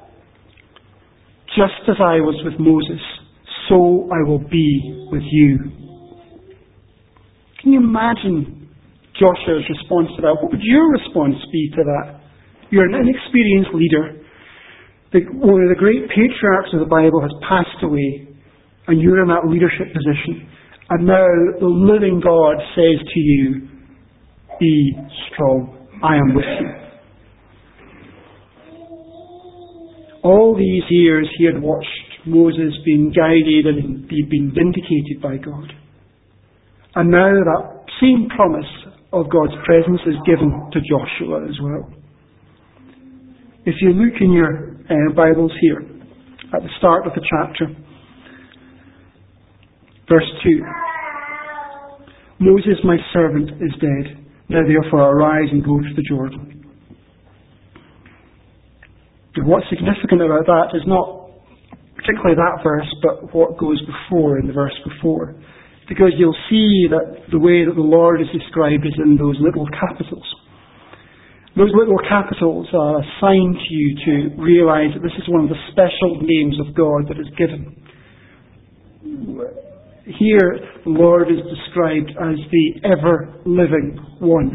Just as I was with Moses, so I will be with you. Can you imagine Joshua's response to that? What would your response be to that? You're an inexperienced leader. One of the great patriarchs of the Bible has passed away, and you're in that leadership position. And now the living God says to you, be strong. I am with you. All these years he had watched Moses being guided and he'd been vindicated by God. And now that same promise of God's presence is given to Joshua as well. If you look in your Bibles here, at the start of the chapter, verse 2. Moses, my servant, is dead. Now therefore arise and go to the Jordan. And what's significant about that is not particularly that verse, but what goes before, in the verse before. Because you'll see that the way that the Lord is described is in those little capitals. Those little capitals are a sign to you to realize that this is one of the special names of God that is given. Here, the Lord is described as the ever-living one.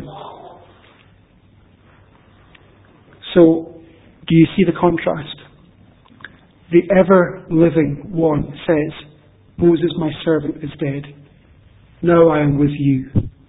So, do you see the contrast? The ever-living one says, Moses, my servant, is dead. Now I am with you.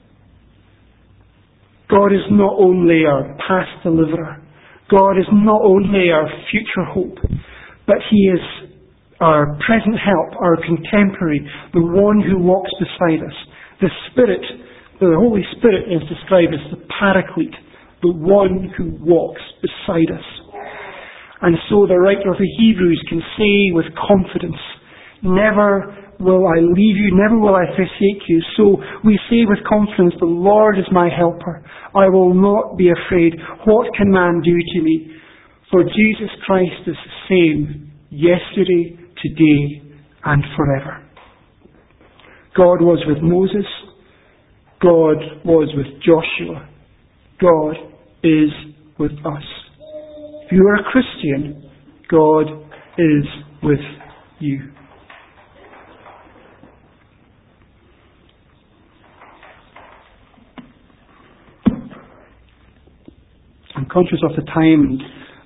God is not only our past deliverer. God is not only our future hope, but He is our present help, our contemporary, the one who walks beside us. The Spirit, the Holy Spirit is described as the Paraclete, the one who walks beside us. And so the writer of the Hebrews can say with confidence, never will I leave you, never will I forsake you. So we say with confidence, the Lord is my helper. I will not be afraid. What can man do to me? For Jesus Christ is the same yesterday, today, and forever. God was with Moses. God was with Joshua. God is with us. If you are a Christian, God is with you. I'm conscious of the time.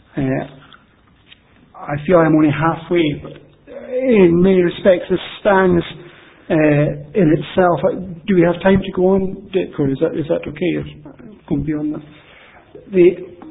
I feel I'm only halfway, but in many respects this stands in itself. Do we have time to go on, Dick, or is that okay? Going beyond that. The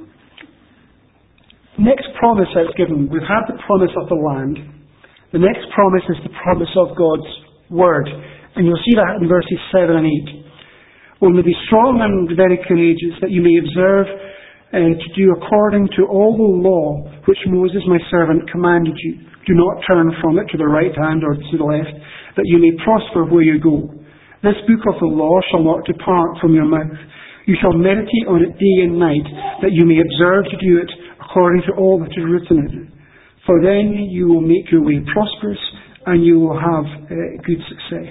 next promise that's given, we've had the promise of the land. The next promise is the promise of God's word. And you'll see that in verses 7 and 8. Only be strong and very courageous, that you may observe to do according to all the law which Moses my servant commanded you. Do not turn from it to the right hand or to the left, that you may prosper where you go. This book of the law shall not depart from your mouth. You shall meditate on it day and night, that you may observe to do it according to all that is written in it. For then you will make your way prosperous, and you will have good success.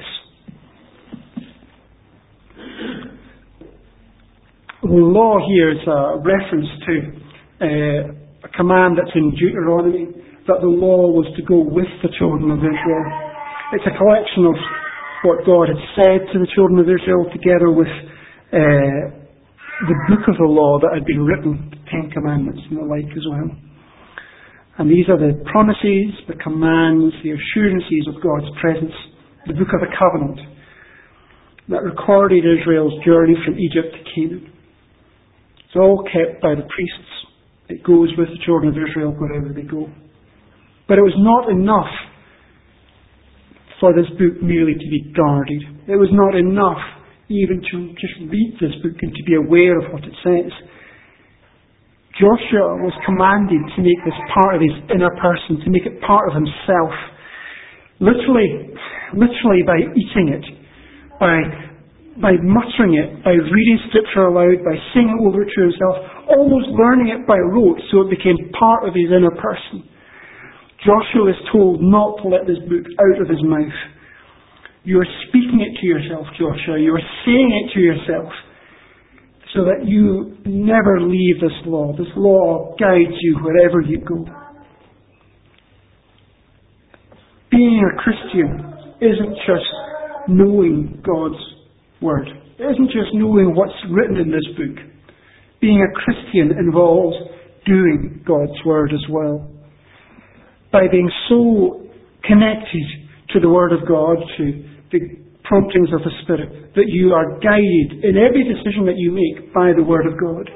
The law here is a reference to a command that's in Deuteronomy, that the law was to go with the children of Israel. It's a collection of what God had said to the children of Israel, together with the book of the law that had been written, the Ten Commandments and the like as well. And these are the promises, the commands, the assurances of God's presence, the book of the covenant that recorded Israel's journey from Egypt to Canaan. It's all kept by the priests. It goes with the children of Israel wherever they go. But it was not enough for this book merely to be guarded. It was not enough even to just read this book and to be aware of what it says. Joshua was commanded to make this part of his inner person, to make it part of himself. Literally by eating it, by muttering it, by reading scripture aloud, by singing over it to himself, almost learning it by rote so it became part of his inner person. Joshua is told not to let this book out of his mouth. You are speaking it to yourself, Joshua. You are saying it to yourself so that you never leave this law. This law guides you wherever you go. Being a Christian isn't just knowing God's Word. It isn't just knowing what's written in this book. Being a Christian involves doing God's Word as well. By being so connected to the Word of God, to the promptings of the Spirit, that you are guided in every decision that you make by the Word of God.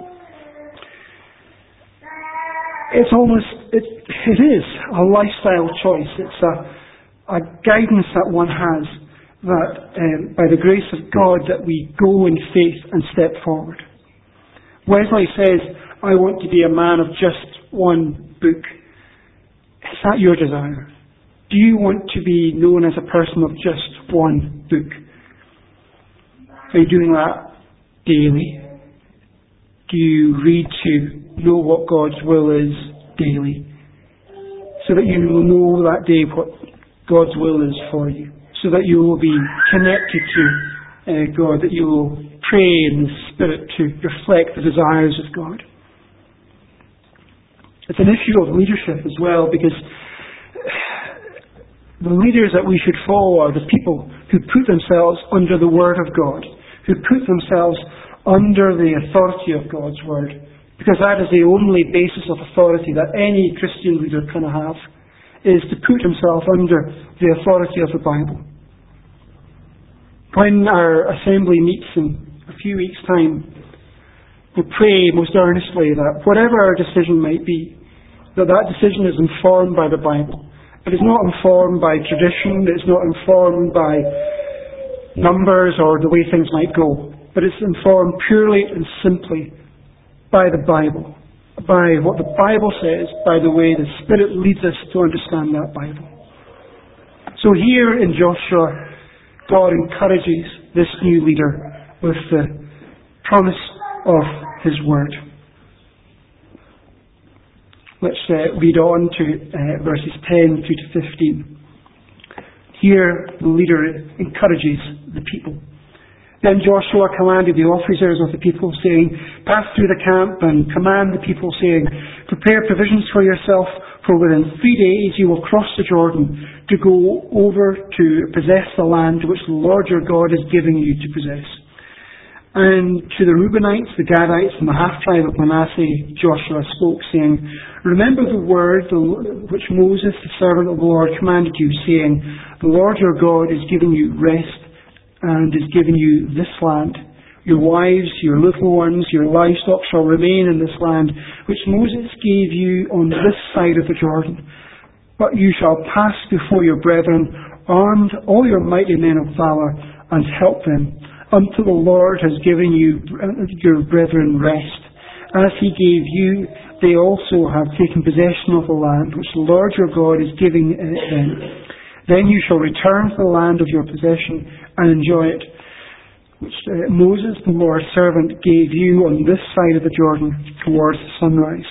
It is a lifestyle choice. It's a guidance that one has, that by the grace of God that we go in faith and step forward. Wesley says, I want to be a man of just one book. Is that your desire? Do you want to be known as a person of just one book? Are you doing that daily? Do you read to know what God's will is daily? So that you will know that day what God's will is for you. So that you will be connected to God, that you will pray in the Spirit to reflect the desires of God. It's an issue of leadership as well, because the leaders that we should follow are the people who put themselves under the Word of God, who put themselves under the authority of God's Word, because that is the only basis of authority that any Christian leader can have, is to put himself under the authority of the Bible. When our assembly meets in a few weeks' time, we pray most earnestly that whatever our decision might be, that decision is informed by the Bible. It is not informed by tradition, it's not informed by numbers or the way things might go, but it's informed purely and simply by the Bible, by what the Bible says, by the way the Spirit leads us to understand that Bible. So here in Joshua, God encourages this new leader with the promise of His Word. Let's read on to verses 10 through to 15. Here the leader encourages the people. Then Joshua commanded the officers of the people, saying, Pass through the camp and command the people, saying, Prepare provisions for yourself, for within 3 days you will cross the Jordan to go over to possess the land which the Lord your God is giving you to possess. And to the Reubenites, the Gadites, and the half-tribe of Manasseh, Joshua spoke, saying, Remember the word which Moses, the servant of the Lord, commanded you, saying, The Lord your God is giving you rest, and is giving you this land. Your wives, your little ones, your livestock shall remain in this land, which Moses gave you on this side of the Jordan. But you shall pass before your brethren, armed, all your mighty men of valour, and help them, until the Lord has given you your brethren rest. As He gave you, they also have taken possession of the land which the Lord your God is giving them. Then you shall return to the land of your possession and enjoy it, which Moses, the Lord's servant, gave you on this side of the Jordan towards the sunrise.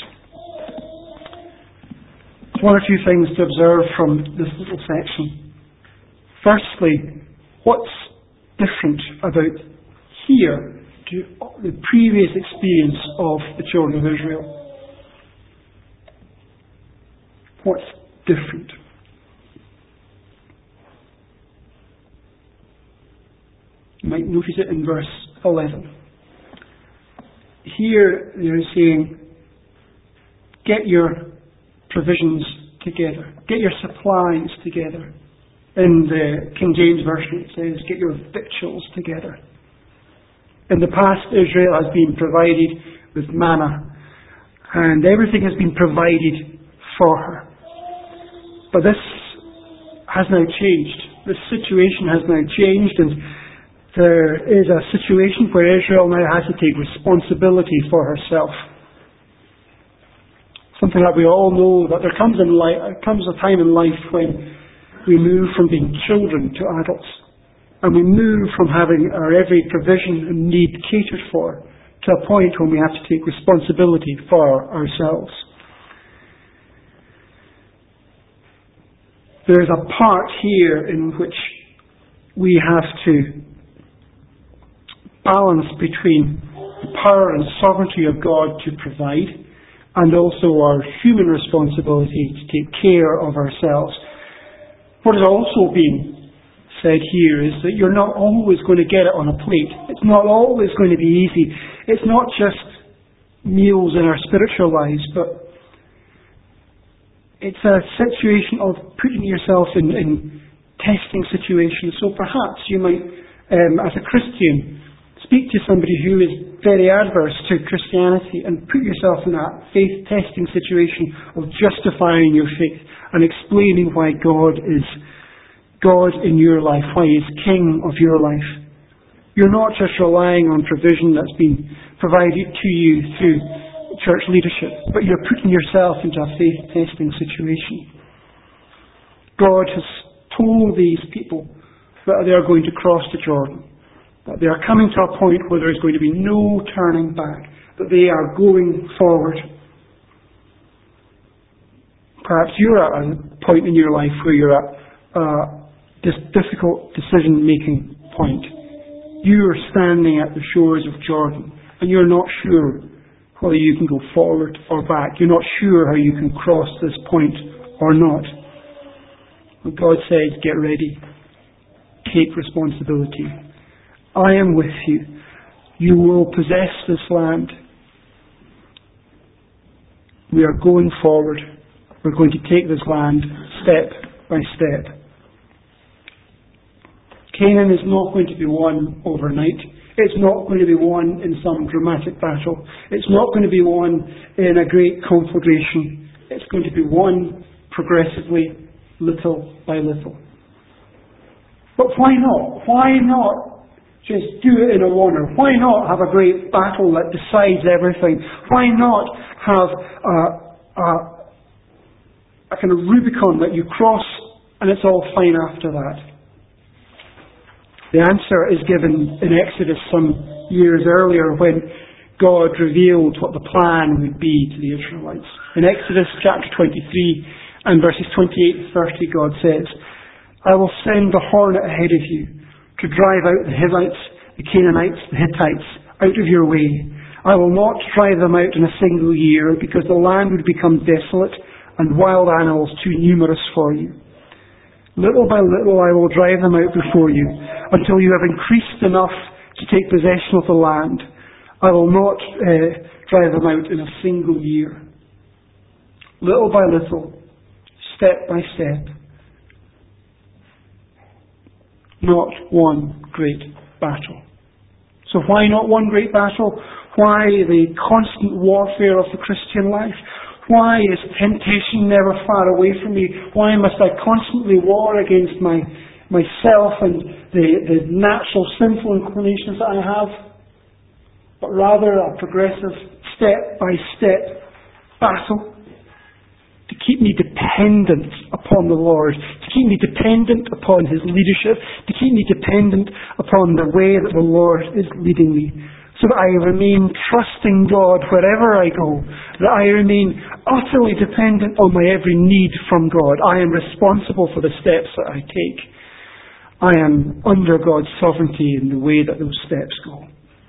There's one or two things to observe from this little section. Firstly, what's different about here to the previous experience of the children of Israel? What's different? You might notice it in verse 11. Here they're saying, get your provisions together. Get your supplies together. In the King James Version it says, get your victuals together. In the past, Israel has been provided with manna, and everything has been provided for her. But this has now changed. This situation has now changed, and there is a situation where Israel now has to take responsibility for herself. Something that we all know, that there comes a time in life when we move from being children to adults, and we move from having our every provision and need catered for to a point when we have to take responsibility for ourselves. There's a part here in which we have to balance between the power and sovereignty of God to provide and also our human responsibility to take care of ourselves. What has also been said here is that you're not always going to get it on a plate. It's not always going to be easy. It's not just meals in our spiritual lives, but it's a situation of putting yourself in testing situations. So perhaps you might, as a Christian, speak to somebody who is very adverse to Christianity and put yourself in that faith-testing situation of justifying your faith and explaining why God is God in your life, why He is King of your life. You're not just relying on provision that's been provided to you through church leadership, but you're putting yourself into a faith-testing situation. God has told these people that they are going to cross the Jordan, that they are coming to a point where there is going to be no turning back, that they are going forward. Perhaps you're at a point in your life where you're at this difficult decision-making point. You are standing at the shores of Jordan, and you're not sure whether you can go forward or back. You're not sure how you can cross this point or not. But God says, get ready. Take responsibility. I am with you. You will possess this land. We are going forward. We're going to take this land step by step. Canaan is not going to be won overnight. It's not going to be won in some dramatic battle. It's not going to be won in a great conflagration. It's going to be won progressively, little by little. But why not? Why not just do it in a wonder? Why not have a great battle that decides everything? Why not have a kind of Rubicon that you cross and it's all fine after that? The answer is given in Exodus some years earlier when God revealed what the plan would be to the Israelites. In Exodus chapter 23 and verses 28 and 30, God says, I will send the hornet ahead of you to drive out the Hivites, the Canaanites, the Hittites out of your way. I will not drive them out in a single year because the land would become desolate and wild animals too numerous for you. Little by little I will drive them out before you until you have increased enough to take possession of the land. I will not drive them out in a single year. Little by little, step by step. Not one great battle. So why not one great battle? Why the constant warfare of the Christian life? Why is temptation never far away from me? Why must I constantly war against myself and the natural sinful inclinations that I have? But rather a progressive, step-by-step battle to keep me dependent upon the Lord, to keep me dependent upon His leadership, to keep me dependent upon the way that the Lord is leading me. So that I remain trusting God wherever I go. That I remain utterly dependent on my every need from God. I am responsible for the steps that I take. I am under God's sovereignty in the way that those steps go.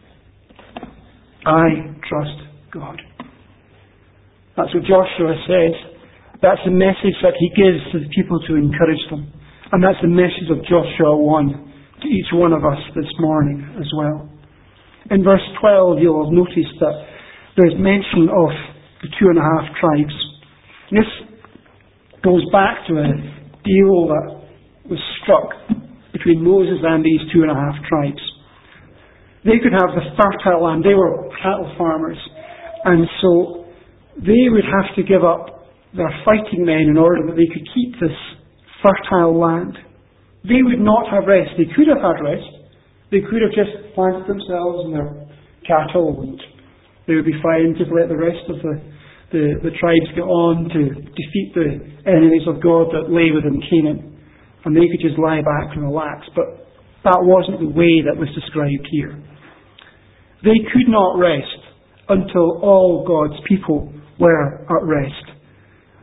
I trust God. That's what Joshua says. That's the message that he gives to the people to encourage them. And that's the message of Joshua 1 to each one of us this morning as well. In verse 12, you'll have noticed that there's mention of the 2.5 tribes. This goes back to a deal that was struck between Moses and these 2.5 tribes. They could have the fertile land. They were cattle farmers. And so they would have to give up their fighting men in order that they could keep this fertile land. They would not have rest. They could have had rest. They could have just planted themselves and their cattle, and they would be fine to let the rest of the tribes get on to defeat the enemies of God that lay within Canaan. And they could just lie back and relax. But that wasn't the way that was described here. They could not rest until all God's people were at rest.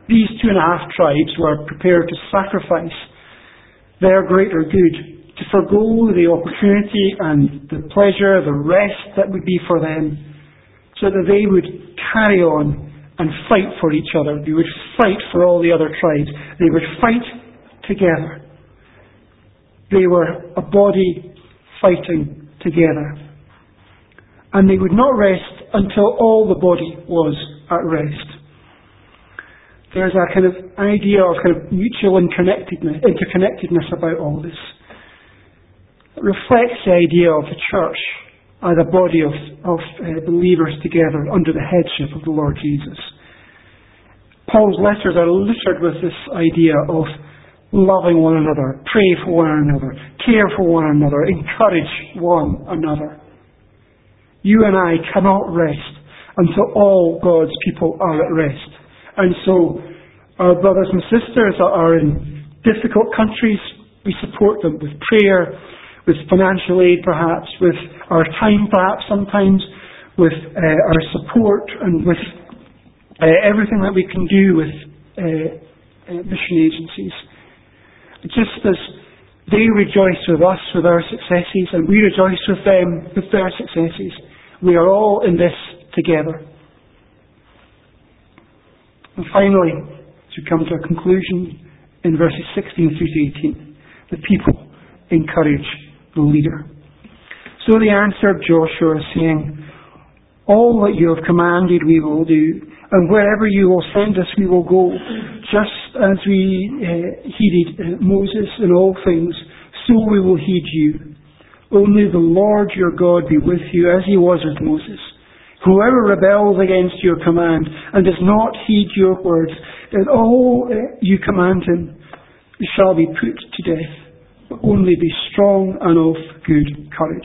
These 2.5 tribes were prepared to sacrifice their greater good, to forgo the opportunity and the pleasure, the rest that would be for them, so that they would carry on and fight for each other. They would fight for all the other tribes. They would fight together. They were a body fighting together. And they would not rest until all the body was at rest. There's a kind of idea of kind of mutual interconnectedness about all this. It reflects the idea of the church as a body of believers together under the headship of the Lord Jesus. Paul's letters are littered with this idea of loving one another, pray for one another, care for one another, encourage one another. You and I cannot rest until all God's people are at rest. And so, our brothers and sisters that are in difficult countries, we support them with prayer, with financial aid perhaps, with our time perhaps sometimes, with our support and with everything that we can do with mission agencies. Just as they rejoice with us with our successes and we rejoice with them with their successes, we are all in this together. And finally, to come to a conclusion, in verses 16 through to 18, the people encourage the leader. So they answered Joshua, saying, all that you have commanded we will do, and wherever you will send us we will go, just as we heeded Moses in all things, so we will heed you. Only the Lord your God be with you, as he was with Moses. Whoever rebels against your command and does not heed your words, and all you command him shall be put to death. But only be strong and of good courage.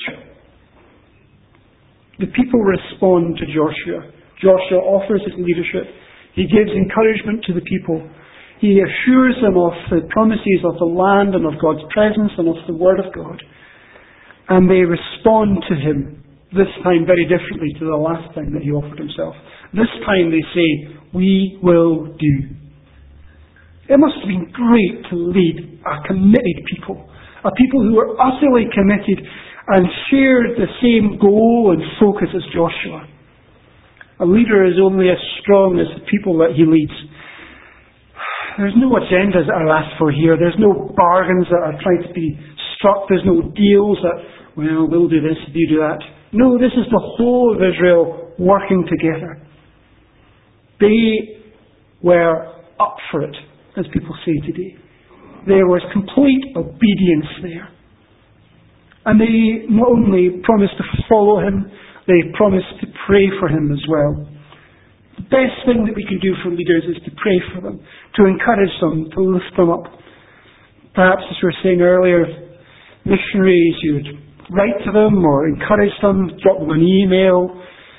The people respond to Joshua. Joshua offers his leadership. He gives encouragement to the people. He assures them of the promises of the land and of God's presence and of the Word of God. And they respond to him, this time very differently to the last time that he offered himself. This time they say, we will do. It must have been great to lead a committed people. A people who were utterly committed and shared the same goal and focus as Joshua. A leader is only as strong as the people that he leads. There's no agendas that are asked for here. There's no bargains that are trying to be struck. There's no deals that, well, we'll do this if you do that. No, this is the whole of Israel working together. They were up for it, as people say today. There was complete obedience there. And they not only promised to follow him, they promised to pray for him as well. The best thing that we can do for leaders is to pray for them, to encourage them, to lift them up. Perhaps, as we were saying earlier, missionaries, you would write to them or encourage them, drop them an email,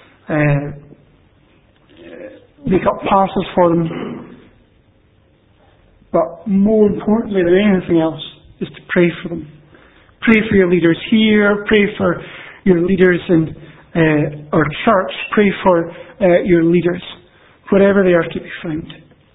make up parcels for them. But more importantly than anything else is to pray for them. Pray for your leaders here, pray for your leaders in our church, pray for your leaders, wherever they are to be found.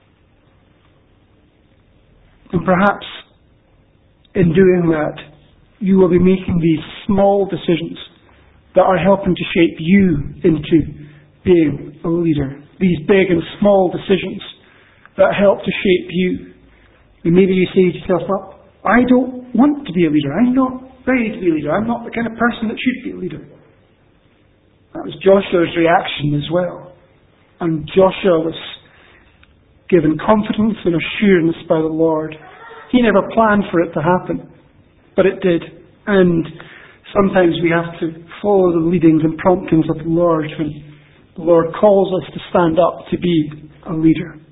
And perhaps in doing that, you will be making these small decisions that are helping to shape you into being a leader. These big and small decisions that help to shape you. And maybe you say to yourself, well, I don't want to be a leader. I'm not ready to be a leader. I'm not the kind of person that should be a leader. That was Joshua's reaction as well. And Joshua was given confidence and assurance by the Lord. He never planned for it to happen, but it did. And sometimes we have to follow the leadings and promptings of the Lord when the Lord calls us to stand up to be a leader.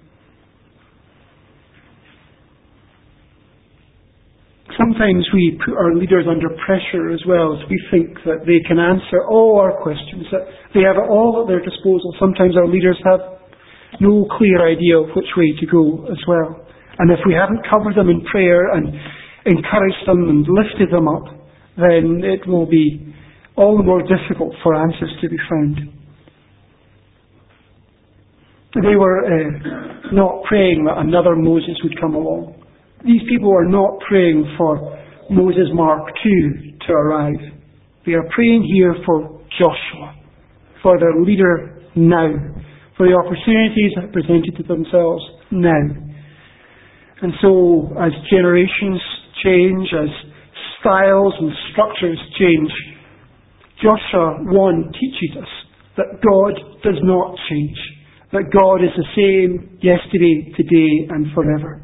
Sometimes we put our leaders under pressure as well, as we think that they can answer all our questions, that they have it all at their disposal. Sometimes our leaders have no clear idea of which way to go as well. And if we haven't covered them in prayer and encouraged them and lifted them up, then it will be all the more difficult for answers to be found. They were not praying that another Moses would come along. These people are not praying for Moses Mark II to arrive. They are praying here for Joshua, for their leader now, for the opportunities that presented to themselves now. And so, as generations change, as styles and structures change, Joshua 1 teaches us that God does not change, that God is the same yesterday, today and forever.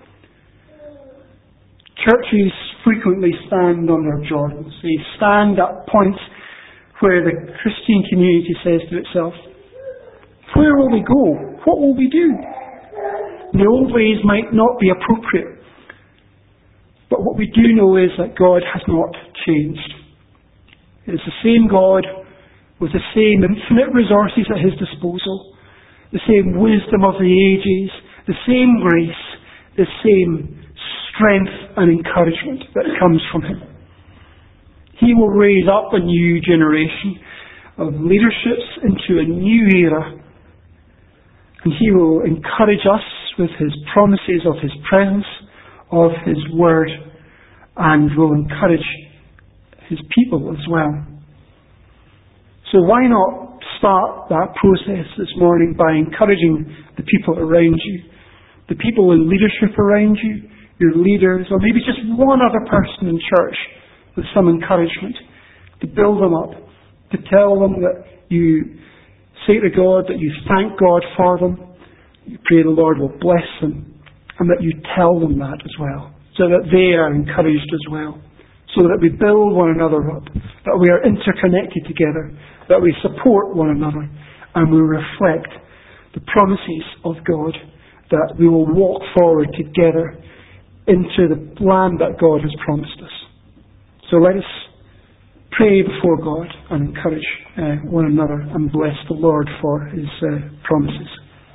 Churches frequently stand on their Jordans. They stand at points where the Christian community says to itself, where will we go? What will we do? The old ways might not be appropriate, but what we do know is that God has not changed. It is the same God with the same infinite resources at His disposal, the same wisdom of the ages, the same grace, the same strength and encouragement that comes from Him. He will raise up a new generation of leaderships into a new era, and He will encourage us with His promises of His presence, of His word, and will encourage His people as well. So why not start that process this morning by encouraging the people around you, the people in leadership around you, your leaders, or maybe just one other person in church with some encouragement, to build them up, to tell them that you say to God that you thank God for them, you pray the Lord will bless them, and that you tell them that as well, so that they are encouraged as well, so that we build one another up, that we are interconnected together, that we support one another, and we reflect the promises of God, that we will walk forward together into the land that God has promised us. So let us pray before God and encourage one another and bless the Lord for His promises.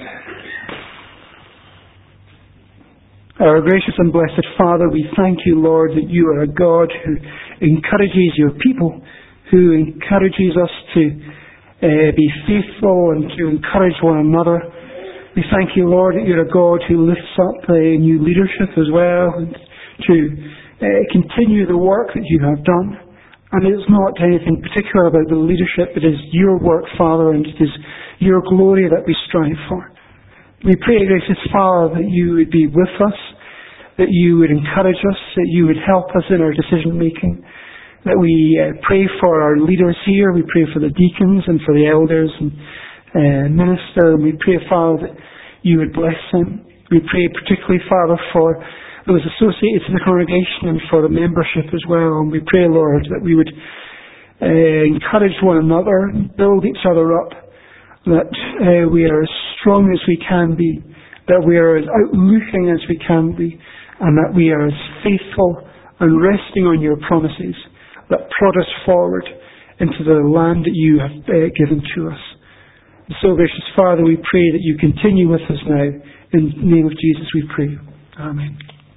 Our gracious and blessed Father, we thank You, Lord, that You are a God who encourages Your people, who encourages us to be faithful and to encourage one another. We thank You, Lord, that You're a God who lifts up new leadership as well, and to continue the work that You have done. And it is not anything particular about the leadership, it is Your work, Father, and it is Your glory that we strive for. We pray, gracious Father, that You would be with us, that You would encourage us, that You would help us in our decision making, that we pray for our leaders here, we pray for the deacons and for the elders and minister, and we pray, Father, that You would bless them. We pray particularly, Father, for those associated to the congregation and for the membership as well, and we pray, Lord, that we would encourage one another, build each other up, that we are as strong as we can be, that we are as outlooking as we can be, and that we are as faithful and resting on Your promises that prod us forward into the land that You have given to us. And so, gracious Father, we pray that You continue with us now. In the name of Jesus we pray. Amen.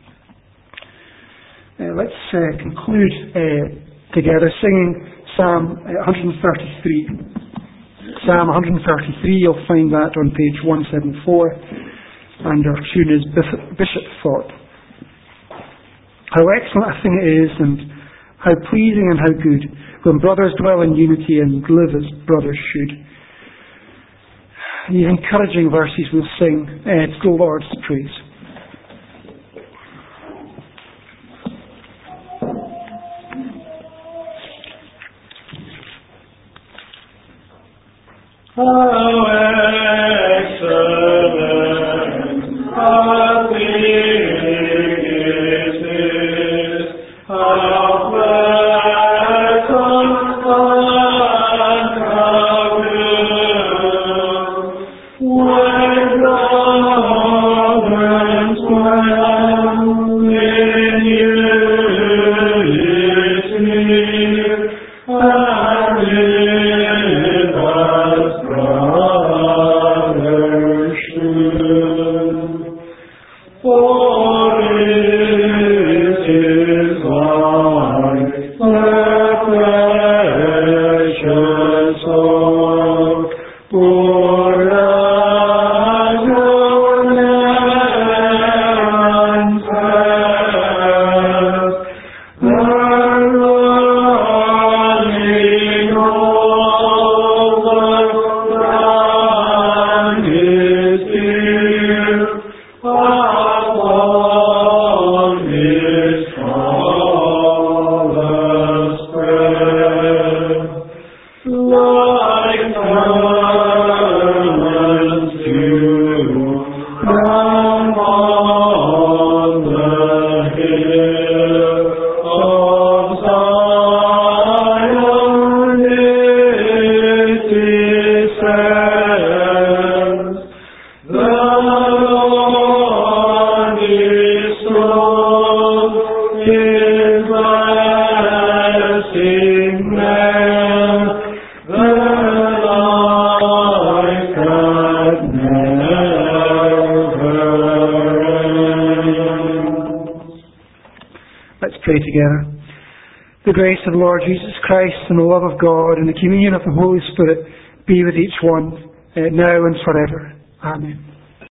Let's conclude together singing Psalm 133. Psalm 133, you'll find that on page 174, and our tune is Bishop Thorpe. How excellent a thing it is, and how pleasing and how good, when brothers dwell in unity and live as brothers should. These encouraging verses we'll sing to the Lord's praise.
How excellent, how pleasing is this, how pleasant and how good, when brothers dwell in unity and live as brothers should. For it is like the precious oil poured out
Let's pray together. The grace of the Lord Jesus Christ and the love of God and the communion of the Holy Spirit be with each one now and forever. Amen.